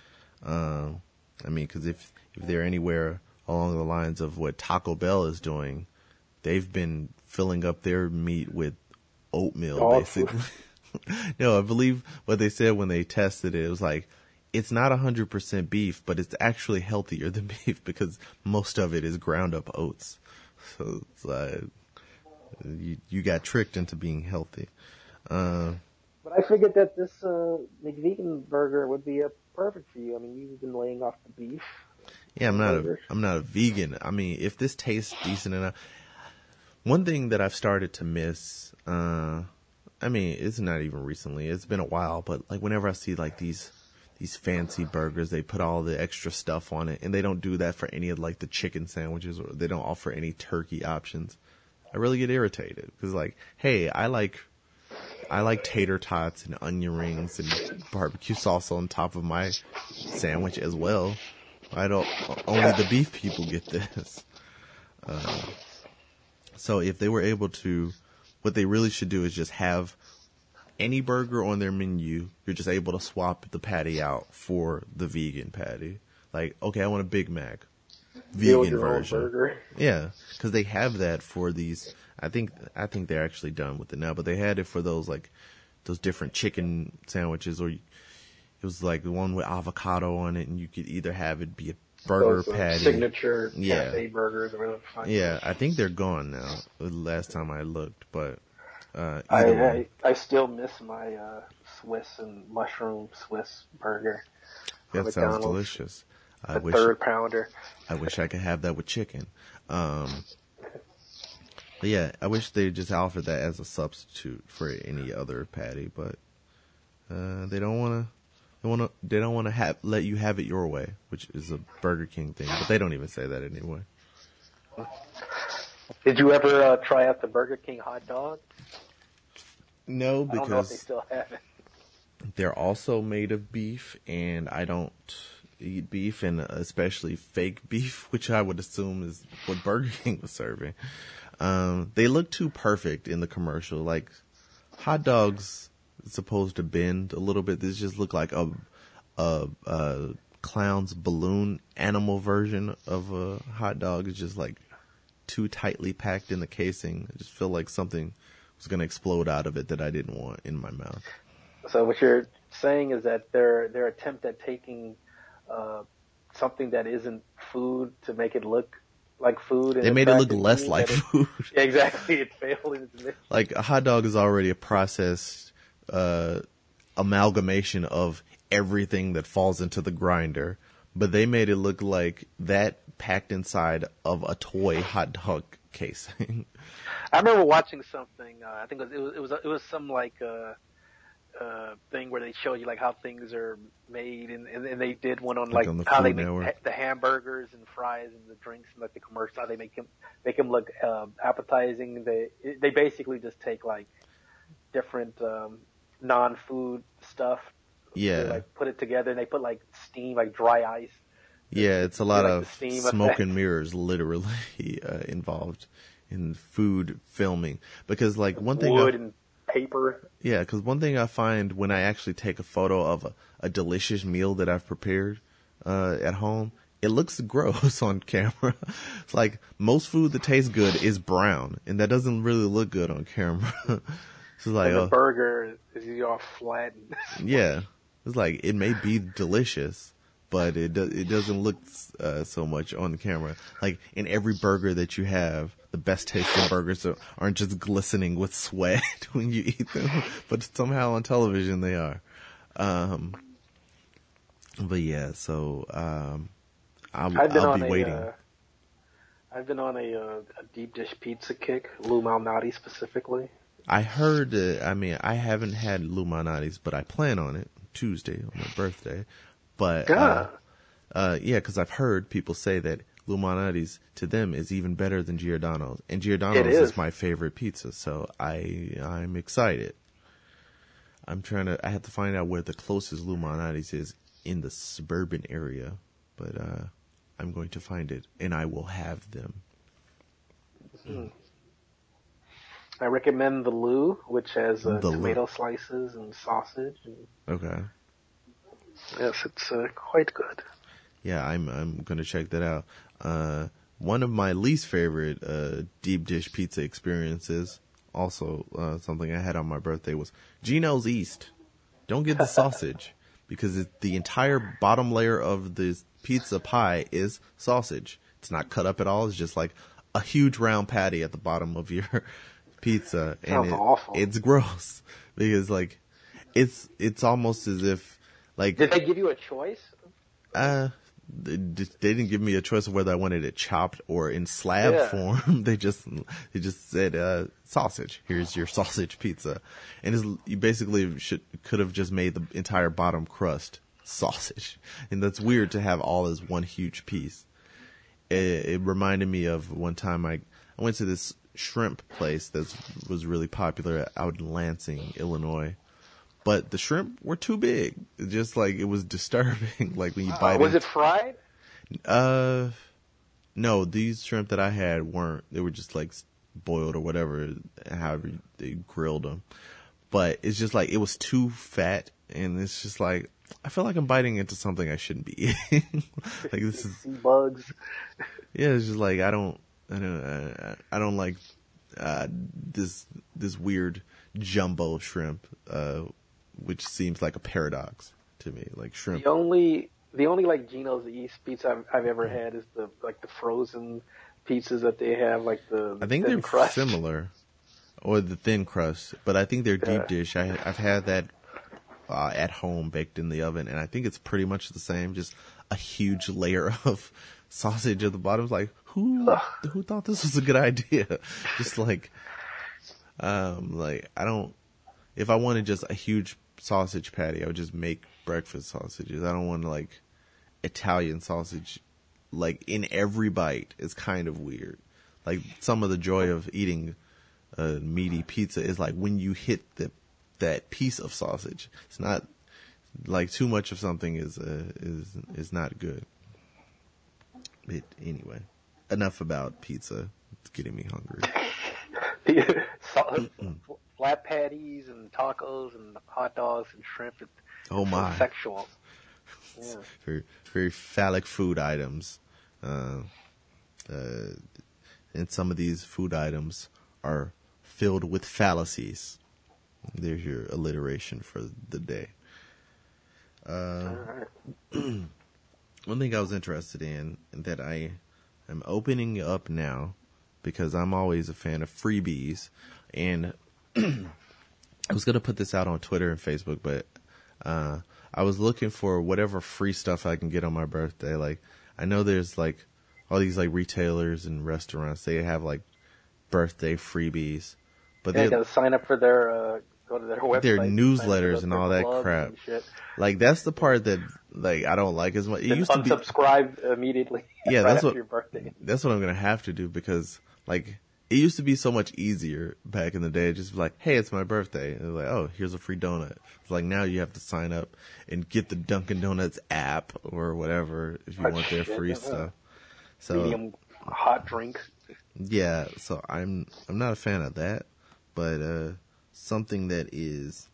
I mean, cuz if they're anywhere along the lines of what Taco Bell is doing, they've been filling up their meat with oatmeal, basically. No, I believe what they said when they tested it was like, it's not 100% beef, but it's actually healthier than beef because most of it is ground up oats. So it's like, you got tricked into being healthy. But I figured that this McVegan burger would be perfect for you. I mean, you've been laying off the beef. Yeah, I'm not a vegan. I mean, if this tastes decent enough. One thing that I've started to miss, I mean, it's not even recently. It's been a while, but like whenever I see like these fancy burgers, they put all the extra stuff on it, and they don't do that for any of like the chicken sandwiches, or they don't offer any turkey options. I really get irritated because like, hey, I like tater tots and onion rings and barbecue sauce on top of my sandwich as well. Only the beef people get this. So if they were able to, what they really should do is just have any burger on their menu. You're just able to swap the patty out for the vegan patty. Like, okay, I want a Big Mac, vegan version. Yeah, because they have that for these. I think they're actually done with it now, but they had it for those different chicken sandwiches, or it was like the one with avocado on it, and you could either have it be a burger patty, signature cafe burgers, or whatever. Yeah, I think they're gone now. The last time I looked, but I still miss my Swiss and mushroom Swiss burger. That sounds delicious. I The wish third pounder. I wish I could have that with chicken. But yeah, I wish they just offered that as a substitute for any other patty, but they don't want to. They don't want to let you have it your way, which is a Burger King thing. But they don't even say that anymore. Did you ever try out the Burger King hot dog? No, I don't know if they because still have it. they're also made of beef, and I don't eat beef, and especially fake beef, which I would assume is what Burger King was serving. They look too perfect in the commercial. Like, hot dogs supposed to bend a little bit. This just look like a clown's balloon animal version of a hot dog. It's just like too tightly packed in the casing. I just feel like something was going to explode out of it that I didn't want in my mouth. So what you're saying is that their attempt at taking something that isn't food to make it look like food. And they made it look attractive less you, like food. Exactly, it failed in its mission. Like, a hot dog is already a processed amalgamation of everything that falls into the grinder, but they made it look like that packed inside of a toy hot dog casing. I remember watching something. I think it was some like thing where they showed you like how things are made, and they did one on like on the how Food they Network. make the hamburgers and fries and the drinks and like the commercial, how they make them look appetizing. They basically just take like different non-food stuff. Yeah. They, like, put it together, and they put like steam, like dry ice. Yeah, it's a lot like of the steam smoke effect. and mirrors literally involved in food filming. Because, like, one thing Wood and paper. Yeah, because one thing I find when I actually take a photo of a delicious meal that I've prepared at home, it looks gross on camera. It's like, most food that tastes good is brown, and that doesn't really look good on camera. It's like, And the burger is all flat. yeah, it's like, it may be delicious, but it doesn't look so much on the camera. Like, in every burger that you have, the best tasting burgers aren't just glistening with sweat when you eat them, but somehow on television they are. But yeah, so I'll be waiting. I've been on a deep dish pizza kick, Lou Malnati specifically. I heard, I haven't had Lou Malnati's, but I plan on it Tuesday on my birthday. But yeah, because I've heard people say that Lou Malnati's to them is even better than Giordano's, and Giordano's is my favorite pizza, so I'm excited. I have to find out where the closest Lou Malnati's is in the suburban area, but I'm going to find it, and I will have them. Mm. I recommend the Lou, which has tomato slices and sausage. Okay. Yes, it's quite good. Yeah, I'm gonna check that out. One of my least favorite deep dish pizza experiences, also something I had on my birthday, was Gino's East. Don't get the sausage, because the entire bottom layer of this pizza pie is sausage. It's not cut up at all. It's just like a huge round patty at the bottom of your pizza, and awful. It's gross because like it's almost as if like. Did they give you a choice? They didn't give me a choice of whether I wanted it chopped or in slab form. They just said sausage. Here's your sausage pizza, and you basically could have just made the entire bottom crust sausage, and that's weird to have all as one huge piece. It reminded me of one time I went to this shrimp place that was really popular out in Lansing, Illinois. But the shrimp were too big. Just like, it was disturbing. Like when you bite it. Was it fried? No, these shrimp that I had weren't. They were just like boiled or whatever, however they grilled them. But it's just like, it was too fat, and it's just like, I feel like I'm biting into something I shouldn't be eating. Like, this is sea bugs. Yeah, it's just like, I don't like this weird jumbo shrimp, which seems like a paradox to me. Like shrimp. The only like Gino's East pizza I've ever had is the frozen pizzas that they have, like the I think thin they're similar, or the thin crust, but I think they're deep dish. I've had that at home baked in the oven, and I think it's pretty much the same, just a huge layer of sausage at the bottom. It's like, who thought this was a good idea? Just like I don't, if I wanted just a huge sausage patty, I would just make breakfast sausages. I don't want like Italian sausage, like in every bite. It's kind of weird. Like some of the joy of eating a meaty pizza is like when you hit that piece of sausage. It's not like too much of something is not good. But anyway, enough about pizza. It's getting me hungry. Flat patties and tacos and hot dogs and shrimp. Oh my! So sexual. Yeah. Very, very phallic food items. And some of these food items are filled with fallacies. There's your alliteration for the day. One thing I was interested in that I am opening up now, because I'm always a fan of freebies, and I was going to put this out on Twitter and Facebook, but I was looking for whatever free stuff I can get on my birthday. Like, I know there's like all these like retailers and restaurants, they have like birthday freebies, but they gotta sign up for their go to their website, their newsletters and all that crap. Like, that's the part that like I don't like as much. It used to be unsubscribe immediately. Yeah, right that's after your birthday. That's what I'm gonna have to do, because like it used to be so much easier back in the day. Just like, hey, it's my birthday. And like, oh, here's a free donut. It's like now you have to sign up and get the Dunkin' Donuts app or whatever if you want their free stuff. So medium hot drinks. Yeah, so I'm not a fan of that, but something that is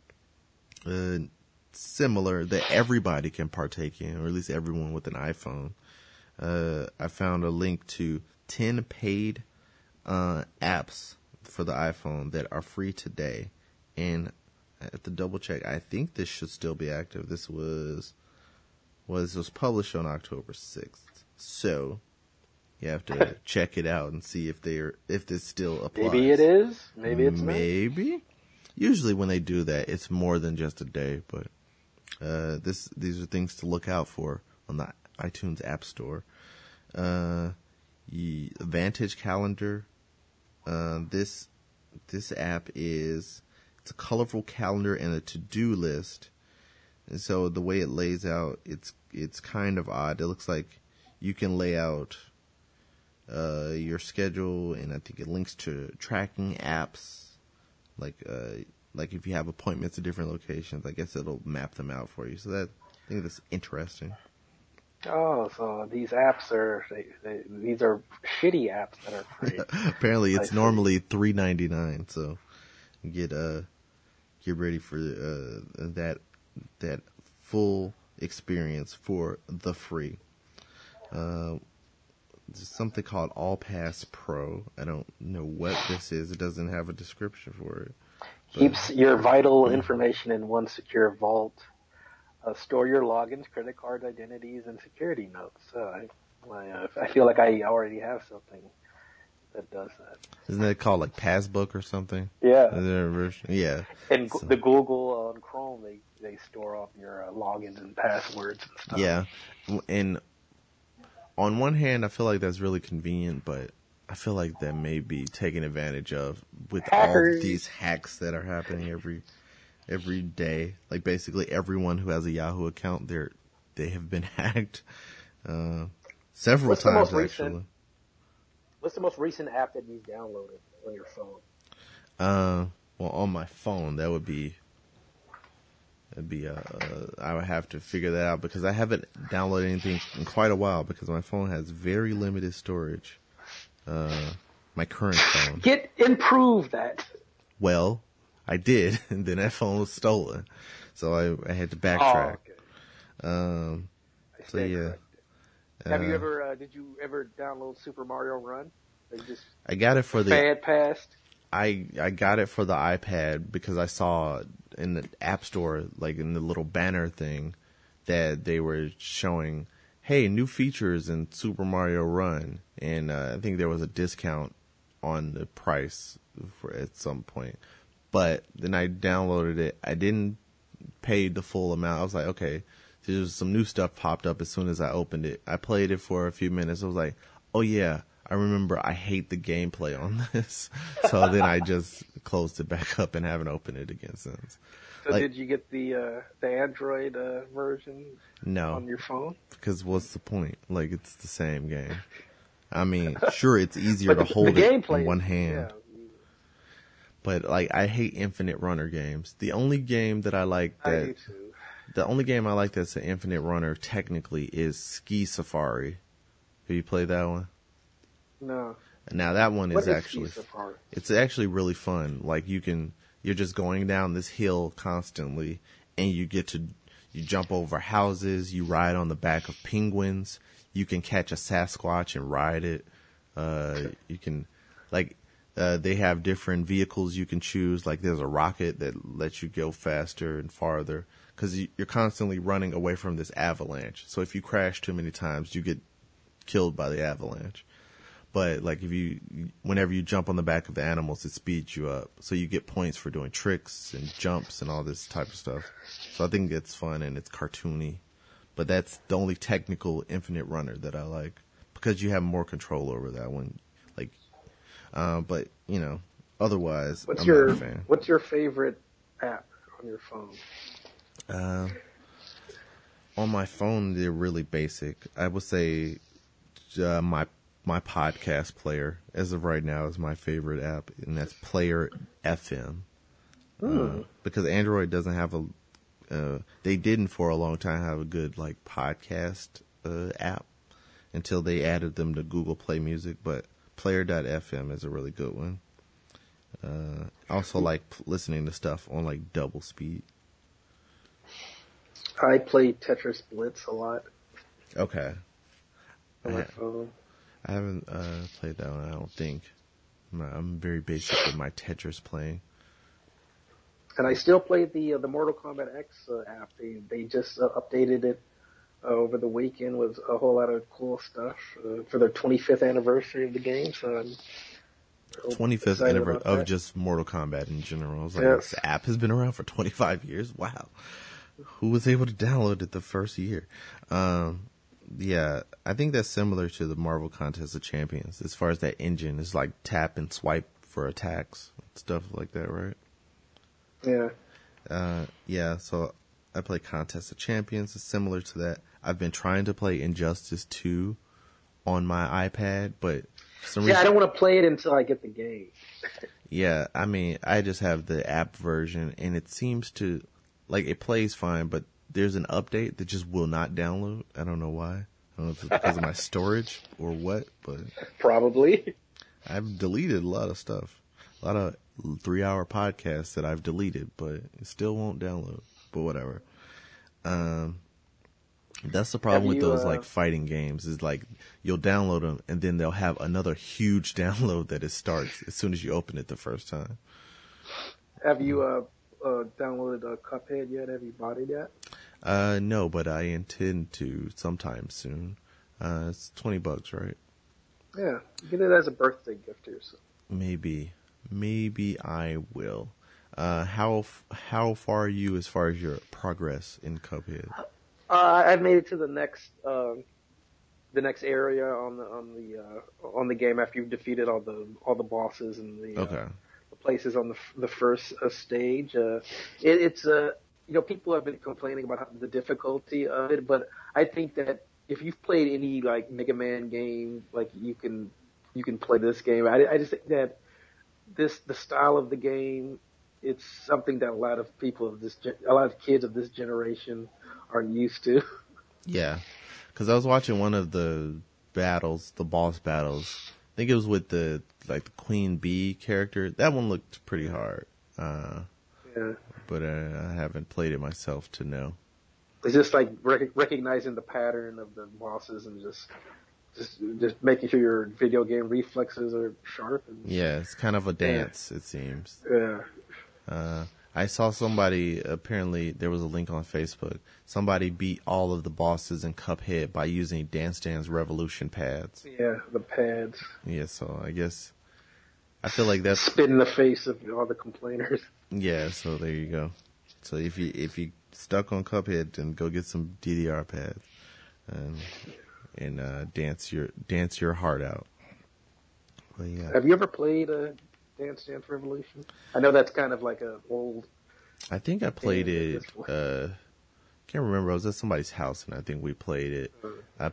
similar that everybody can partake in, or at least everyone with an iPhone. I found a link to 10 paid apps for the iPhone that are free today, and I have to double check. I think this should still be active. This was published on October 6th, so you have to check it out and see if this still applies. Maybe it is. Maybe it's not. Maybe. Usually when they do that, it's more than just a day, but these are things to look out for on the iTunes App Store. Vantage Calendar. This app it's a colorful calendar and a to-do list. And so the way it lays out, it's kind of odd. It looks like you can lay out your schedule, and I think it links to tracking apps. Like if you have appointments at different locations, I guess it'll map them out for you. So I think that's interesting. Oh, so these apps these are shitty apps that are free. Apparently, it's normally $3.99. So get ready for that full experience for the free. There's something called All Pass Pro. I don't know what this is. It doesn't have a description for it. Keeps your vital information in one secure vault. Store your logins, credit card identities, and security notes. I feel like I already have something that does that. Isn't that called like Passbook or something? Yeah. Is there a version? Yeah. And the Google on Chrome, they store all your logins and passwords and stuff. Yeah. And on one hand, I feel like that's really convenient, but I feel like that may be taken advantage of with Hackers. all these hacks that are happening every day. Like basically everyone who has a Yahoo account, they have been hacked several times actually. What's the most recent app that you've downloaded on your phone? Well, on my phone, I would have to figure that out, because I haven't downloaded anything in quite a while, because my phone has very limited storage. My current phone. Improve that. Well, I did, and then that phone was stolen, so I had to backtrack. Oh, okay. So yeah. Did you ever download Super Mario Run? I got it for the fad passed. I got it for the iPad because I saw in the App Store, like in the little banner thing, that they were showing, hey, new features in Super Mario Run, and I think there was a discount on the price at some point. But then I downloaded it. I didn't paid the full amount. I was like, okay, there's some new stuff popped up as soon as I opened it. I played it for a few minutes. I was like, oh yeah, I remember I hate the gameplay on this. So then I just closed it back up and haven't opened it again since. So did you get the Android version No, on your phone? because what's the point? Like, it's the same game. I mean, sure, it's easier to the hold it gameplay in one is- hand. Yeah. But like, I hate infinite runner games. The only game that I like I that do too. the only game I like that's an infinite runner technically is Ski Safari. Have you played that one? No. Now that one What is is actually Ski Safari? it's actually really fun. Like, you're just going down this hill constantly, and you jump over houses, you ride on the back of penguins, you can catch a Sasquatch and ride it. You can, like, they have different vehicles you can choose. Like, there's a rocket that lets you go faster and farther, because you're constantly running away from this avalanche. So if you crash too many times, you get killed by the avalanche. But like, whenever you jump on the back of the animals, it speeds you up. So you get points for doing tricks and jumps and all this type of stuff. So I think it's fun and it's cartoony. But that's the only technical infinite runner that I like, because you have more control over that one. Like, but you know, otherwise, I'm not a fan. What's your favorite app on your phone? On my phone, they're really basic. I would say my podcast player, as of right now, is my favorite app, and that's Player FM. Because Android doesn't have they didn't for a long time have a good like podcast app until they added them to Google Play Music. But Player.fm is a really good one. I also like listening to stuff on like double speed. I play Tetris Blitz a lot Okay. on my phone. I haven't played that one, I don't think. I'm very basic with my Tetris playing. And I still play the Mortal Kombat X app. They just updated it over the weekend with a whole lot of cool stuff for their 25th anniversary of the game. So I'm 25th excited anniversary about of that. just Mortal Kombat in general. I was like, Yes. this app has been around for 25 years? Wow. Who was able to download it the first year? Yeah, I think that's similar to the Marvel Contest of Champions as far as that engine. It's like tap and swipe for attacks, stuff like that, right? Yeah. Yeah, so I play Contest of Champions. It's similar to that. I've been trying to play Injustice 2 on my iPad, but for some reason, I don't want to play it until I get the game. yeah, I mean, I just have the app version, and it seems to, like, it plays fine, but there's an update that just will not download. I don't know why. I don't know if it's because of my storage or what, but Probably. I've deleted a lot of stuff. A lot of 3-hour podcasts that I've deleted, but it still won't download. But whatever. That's the problem with those like fighting games, is like you'll download them and then they'll have another huge download that it starts as soon as you open it the first time. Have you downloaded Cuphead yet? Have you bought it yet? No, but I intend to sometime soon. It's $20, right? Yeah. Get it as a birthday gift to yourself. Maybe I will. How far are you as far as your progress in Cuphead? I've made it to the next area on the game after you've defeated all the bosses and the places on the first stage. It's people have been complaining about the difficulty of it, but I think that if you've played any like Mega Man game, like you can play this game. I just think that the style of the game, it's something that a lot of kids of this generation aren't used to. Yeah, because I was watching one of the battles, the boss battles. I think it was with the Queen Bee character. That one looked pretty hard. Yeah. But I haven't played it myself to know. It's just like recognizing the pattern of the bosses and just making sure your video game reflexes are sharp. Yeah, it's kind of a dance, it seems. Yeah. I saw somebody, apparently there was a link on Facebook, somebody beat all of the bosses in Cuphead by using Dance Dance Revolution pads. Yeah, the pads. Yeah, so I guess, I feel like that's... Spit in the face of all the complainers. Yeah, so there you go. So if you stuck on Cuphead, then go get some DDR pads and dance your heart out. But yeah. Have you ever played Dance Dance Revolution? I know that's kind of like a old. I think I played it. Can't remember. I was at somebody's house and I think we played it. I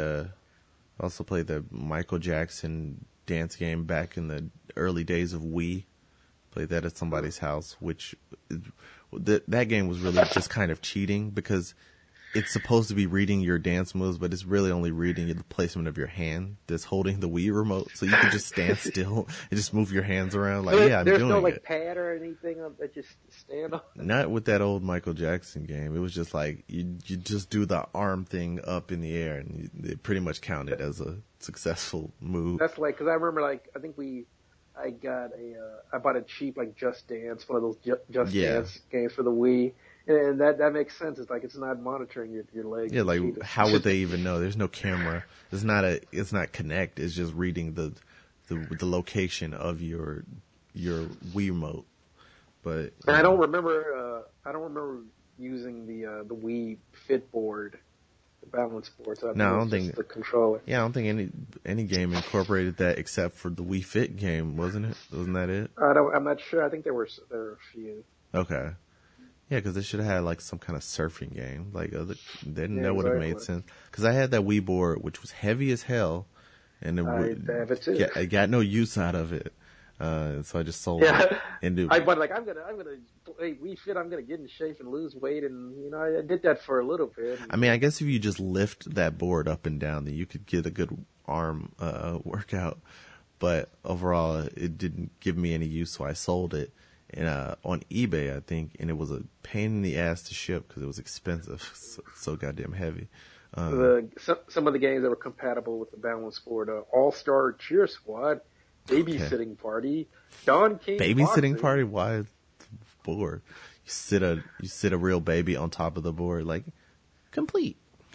also played the Michael Jackson dance game back in the early days of Wii. Played that at somebody's house, which that game was really just kind of cheating because it's supposed to be reading your dance moves, but it's really only reading the placement of your hand that's holding the Wii remote. So you can just stand still and just move your hands around. Like, yeah, I'm doing it. There's no like pad or anything that you stand on? Not with that old Michael Jackson game. It was just like, you just do the arm thing up in the air and it pretty much counted as a successful move. That's like, cause I remember like, I think I bought a cheap like Just Dance, one of those Just Dance games for the Wii. And that makes sense. It's like it's not monitoring your legs. Yeah, like how would they even know? There's no camera. It's not Kinect. It's just reading the location of your Wii remote. But and I don't remember using the Wii Fit board, the balance board. So I don't think the controller. Yeah, I don't think any game incorporated that except for the Wii Fit game, wasn't it? Wasn't that it? I'm not sure. I think there were a few. Okay. Yeah, because they should have had like some kind of surfing game. Like that would have made sense. Because I had that Wii board, which was heavy as hell, and I got no use out of it. So I just sold it. I'm gonna play Wii Fit. I'm gonna get in shape and lose weight, and I did that for a little bit. I mean, I guess if you just lift that board up and down, then you could get a good arm workout. But overall, it didn't give me any use, so I sold it. And on eBay, I think, and it was a pain in the ass to ship because it was expensive, so goddamn heavy. Some of the games that were compatible with the balance board: All-Star Cheer Squad, Babysitting Party, Don King. Babysitting Party? Why board? You sit a real baby on top of the board, like complete.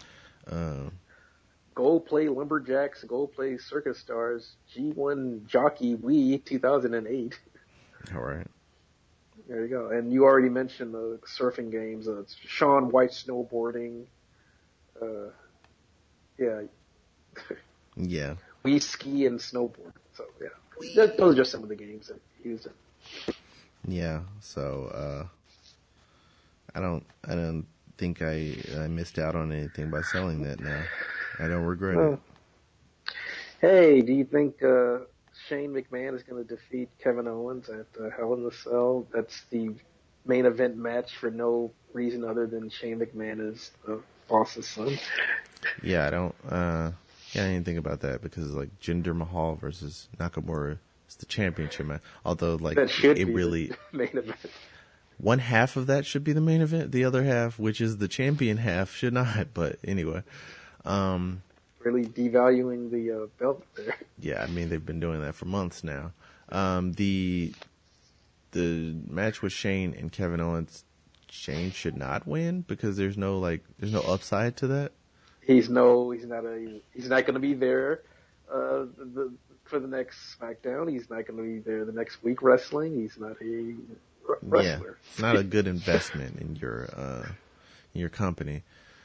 Go Play Lumberjacks, Go Play Circus Stars, G1 Jockey Wii 2008. All right. There you go. And you already mentioned the surfing games. Shaun White snowboarding. Yeah. Yeah. We ski and snowboard. So yeah, those are just some of the games that use it. Yeah. So I don't think I missed out on anything by selling that. Now I don't regret it. Hey, do you think Shane McMahon is going to defeat Kevin Owens at Hell in a Cell? That's the main event match for no reason other than Shane McMahon is the boss's son. Yeah, I didn't think about that because like Jinder Mahal versus Nakamura is the championship match. Although like that should it be really the main event. One half of that should be the main event. The other half, which is the champion half, should not. But anyway, really devaluing the belt there. Yeah, I mean they've been doing that for months now. The match with Shane and Kevin Owens, Shane should not win because there's no upside to that. He's not going to be there for the next SmackDown. He's not going to be there the next week wrestling. He's not a wrestler. Yeah, it's not a good investment in your company.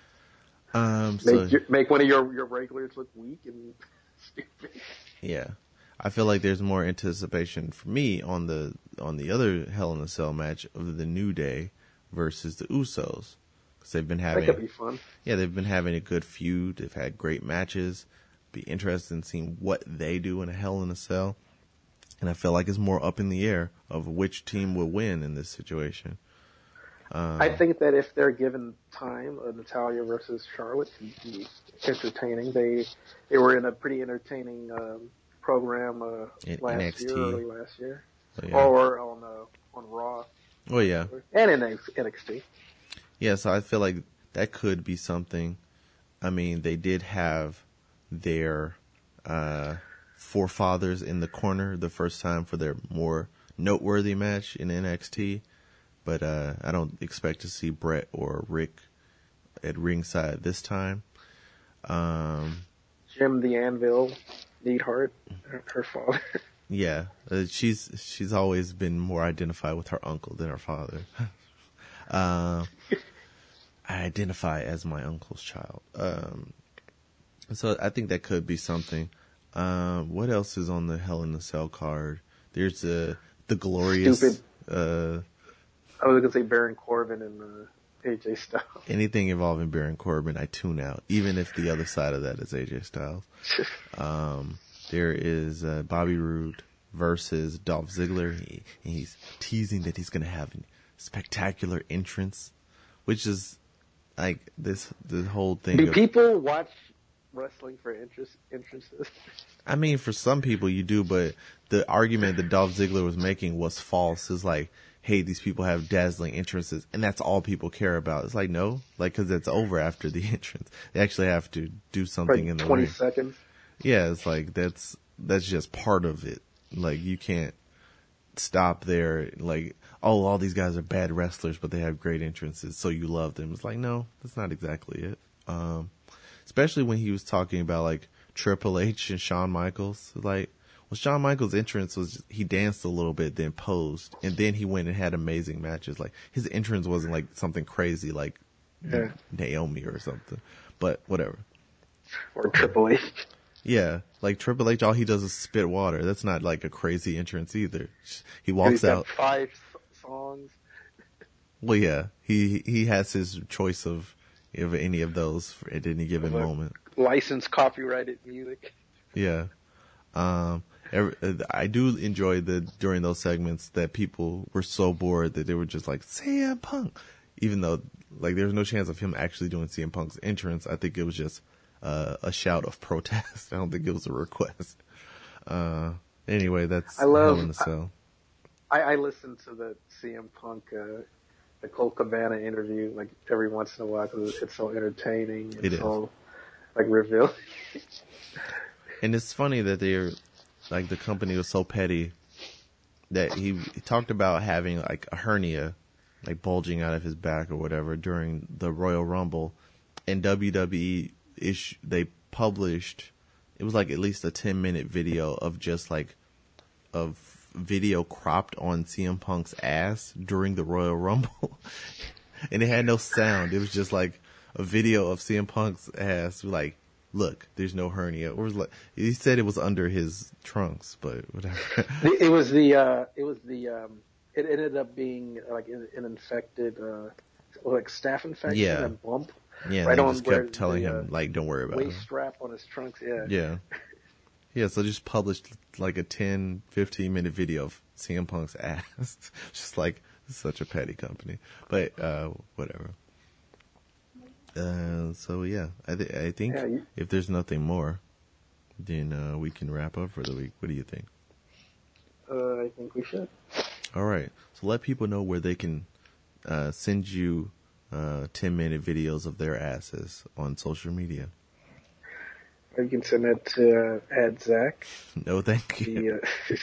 Make one of your regulars look weak and stupid. Yeah, I feel like there's more anticipation for me on the other Hell in a Cell match of the New Day versus the Usos because they've been having that could be fun. Yeah, they've been having a good feud. They've had great matches. Be interested in seeing what they do in a Hell in a Cell, and I feel like it's more up in the air of which team will win in this situation. I think that if they're given time, Natalya versus Charlotte can be entertaining. They were in a pretty entertaining program in early last year, yeah. Or on Raw. Oh yeah, and in NXT. Yeah, so I feel like that could be something. I mean, they did have their forefathers in the corner the first time for their more noteworthy match in NXT. But I don't expect to see Brett or Rick at ringside this time. Jim the Anvil Neidhart, her father. Yeah, she's always been more identified with her uncle than her father. I identify as my uncle's child. So I think that could be something. What else is on the Hell in a Cell card? There's the glorious. Stupid. I was gonna say Baron Corbin and AJ Styles. Anything involving Baron Corbin, I tune out, even if the other side of that is AJ Styles. There is Bobby Roode versus Dolph Ziggler. He's teasing that he's going to have a spectacular entrance, which is like this whole thing. Do people watch wrestling for entrances? I mean, for some people you do, but the argument that Dolph Ziggler was making was false. It's like, hey, these people have dazzling entrances, and that's all people care about. It's like, no, like, because it's over after the entrance. They actually have to do something like in the 20 ring. seconds. Yeah, it's like that's just part of it. Like, you can't stop there. Like, oh, all these guys are bad wrestlers, but they have great entrances, so you love them. It's like, no, that's not exactly it. Especially when he was talking about like Triple H and Shawn Michaels. Like, well, Shawn Michaels' entrance was just, he danced a little bit, then posed, and then he went and had amazing matches. Like, his entrance wasn't like something crazy like Naomi or something, but whatever. Or Triple H. Yeah, like Triple H, all he does is spit water. That's not like a crazy entrance either. He walks out. 5 songs. Well, yeah, he has his choice of any of those at any given moment. Licensed copyrighted music. Yeah. I do enjoy during those segments that people were so bored that they were just like, CM Punk. Even though, like, there's no chance of him actually doing CM Punk's entrance. I think it was just a shout of protest. I don't think it was a request. Anyway, that's Hell in a Cell. I listen to the CM Punk, the Colt Cabana interview, like, every once in a while because it's so entertaining. It is. So, like, revealing. And it's funny that they're, like, the company was so petty that he talked about having, like, a hernia, like, bulging out of his back or whatever during the Royal Rumble. And WWE, they published, it was, like, at least a 10-minute video of just, like, of video cropped on CM Punk's ass during the Royal Rumble. And it had no sound. It was just, like, a video of CM Punk's ass, like, look, there's no hernia. Or like, he said it was under his trunks, but whatever. It ended up being like an infected, like staph infection, a bump. Yeah, right, they just kept telling him, like, don't worry about it. Waist strap on his trunks, yeah. Yeah. Yeah, so just published like a 10, 15-minute video of CM Punk's ass. Just like, such a petty company. But, whatever. So yeah, I think if there's nothing more, then we can wrap up for the week. What do you think? I think we should. All right. So let people know where they can send you 10-minute videos of their asses on social media. You can send that to @Zach. No, thank you.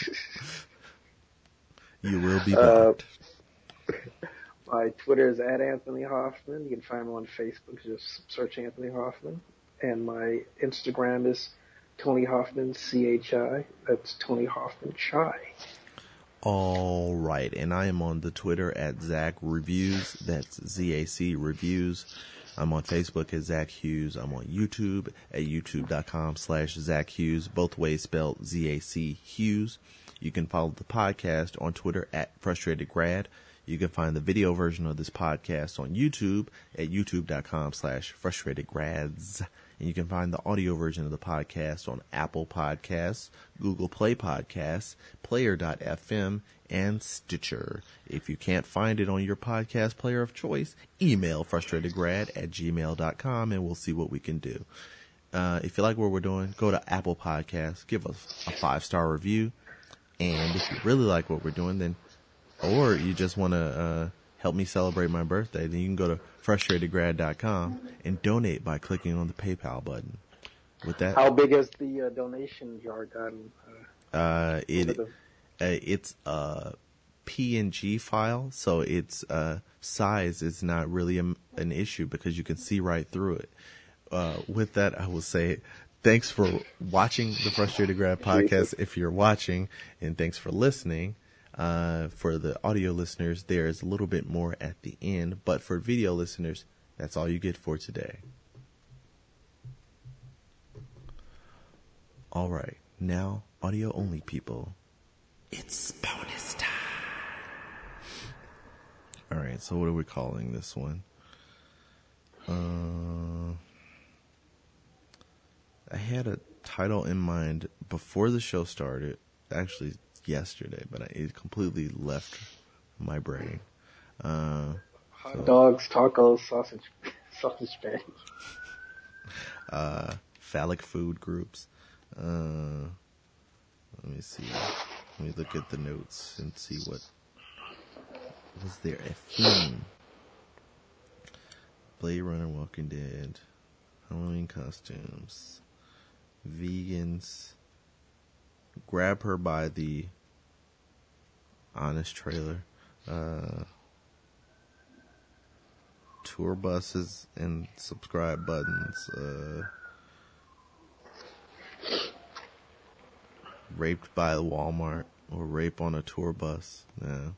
You will be blocked. My Twitter is @Anthony Hoffman. You can find me on Facebook. Just search Anthony Hoffman. And my Instagram is Tony Hoffman CHI. That's Tony Hoffman Chai. All right. And I am on the Twitter @Zach Reviews. That's ZAC Reviews. I'm on Facebook as Zach Hughes. I'm on YouTube at youtube.com/Zach Hughes. Both ways spelled ZAC Hughes. You can follow the podcast on Twitter @FrustratedGrad. You can find the video version of this podcast on YouTube at youtube.com/frustratedgrads. And you can find the audio version of the podcast on Apple Podcasts, Google Play Podcasts, Player.fm, and Stitcher. If you can't find it on your podcast player of choice, email frustratedgrad@gmail.com and we'll see what we can do. If you like what we're doing, go to Apple Podcasts, give us a 5-star review. And if you really like what we're doing, then or you just want to help me celebrate my birthday, then you can go to frustratedgrad.com and donate by clicking on the PayPal button. With that, how big has the donation jar gotten? It's a PNG file, so its size is not really an issue because you can see right through it. With that, I will say thanks for watching the Frustrated Grad podcast if you're watching, and thanks for listening. For the audio listeners, there's a little bit more at the end, but for video listeners, that's all you get for today. All right, now audio only people, it's bonus time. All right, so what are we calling this one? I had a title in mind before the show started, actually yesterday, but it completely left my brain. Hot dogs, tacos, sausage patties. Phallic food groups. Let me see. Let me look at the notes and see what was there. A theme. Blade Runner, Walking Dead, Halloween costumes, vegans, grab her by the Honest trailer, tour buses and subscribe buttons, raped by the Walmart or rape on a tour bus. Yeah.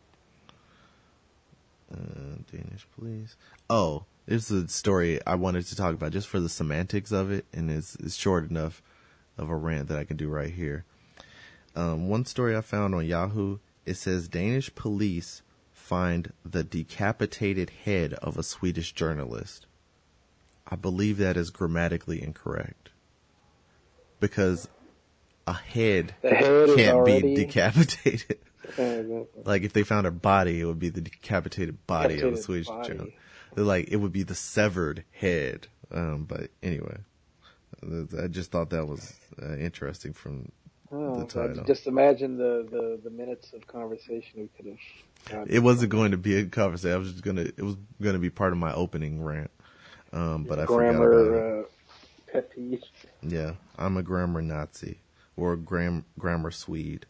Danish police. Oh, there's a story I wanted to talk about just for the semantics of it, and it's short enough of a rant that I can do right here. One story I found on Yahoo, it says Danish police find the decapitated head of a Swedish journalist. I believe that is grammatically incorrect, because a head can't be decapitated. Like, if they found her body, it would be the decapitated body of a Swedish journalist. Like, it would be the severed head. But anyway, I just thought that was interesting from the title. Just imagine the minutes of conversation we could have. It wasn't going to be a conversation. It was gonna be part of my opening rant. But I forgot about it. Pet peeve. Yeah, I'm a grammar Nazi or a grammar Swede.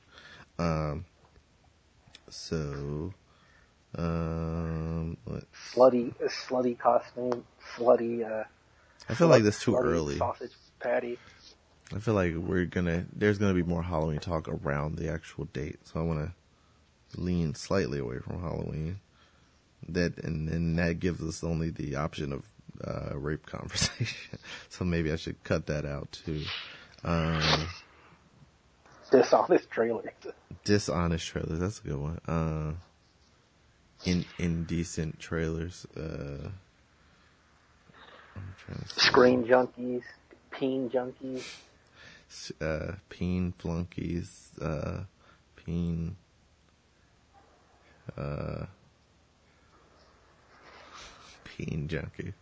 Slutty costume, slutty. I feel like that's too early. Sausage patty. I feel like there's gonna be more Halloween talk around the actual date, so I want to lean slightly away from Halloween. And that gives us only the option of rape conversation. So maybe I should cut that out too. Dishonest trailers. Dishonest trailers. That's a good one. Indecent trailers. I'm trying to see. Screen junkies. Peen junkies. Peen flunkies. Peen. Peen junkie.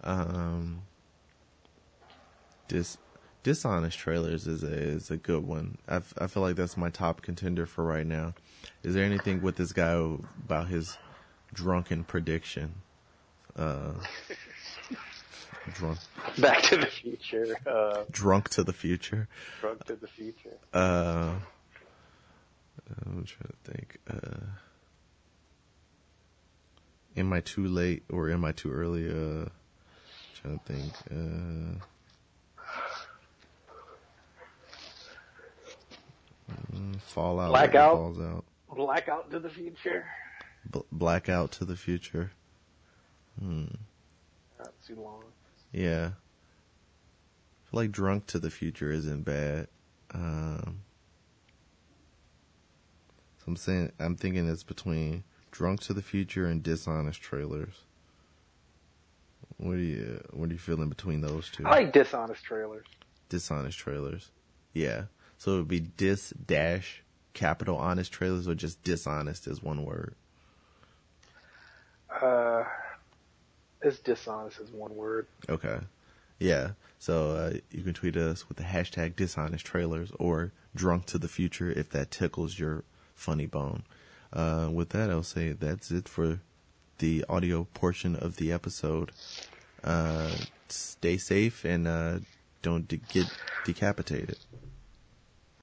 Dishonest trailers is a good one. I feel like that's my top contender for right now. Is there anything with this guy about his drunken prediction? Drunk. Back to the Future. Drunk to the Future. Drunk to the Future. I'm trying to think. Am I too late or am I too early? Trying to think. Fallout. Blackout. Falls out. Blackout to the Future. Blackout to the Future. Not too long. Yeah. I feel like Drunk to the Future isn't bad. So I'm thinking it's between Drunk to the Future and Dishonest trailers. What are you feeling between those two? I like Dishonest trailers. Dishonest trailers. Yeah. So it would be dis-capital honest trailers, or just dishonest as one word? It's dishonest as one word. Okay. Yeah. So you can tweet us with the hashtag dishonest trailers or Drunk to the Future if that tickles your funny bone. With that, I'll say that's it for the audio portion of the episode. Stay safe and don't get decapitated.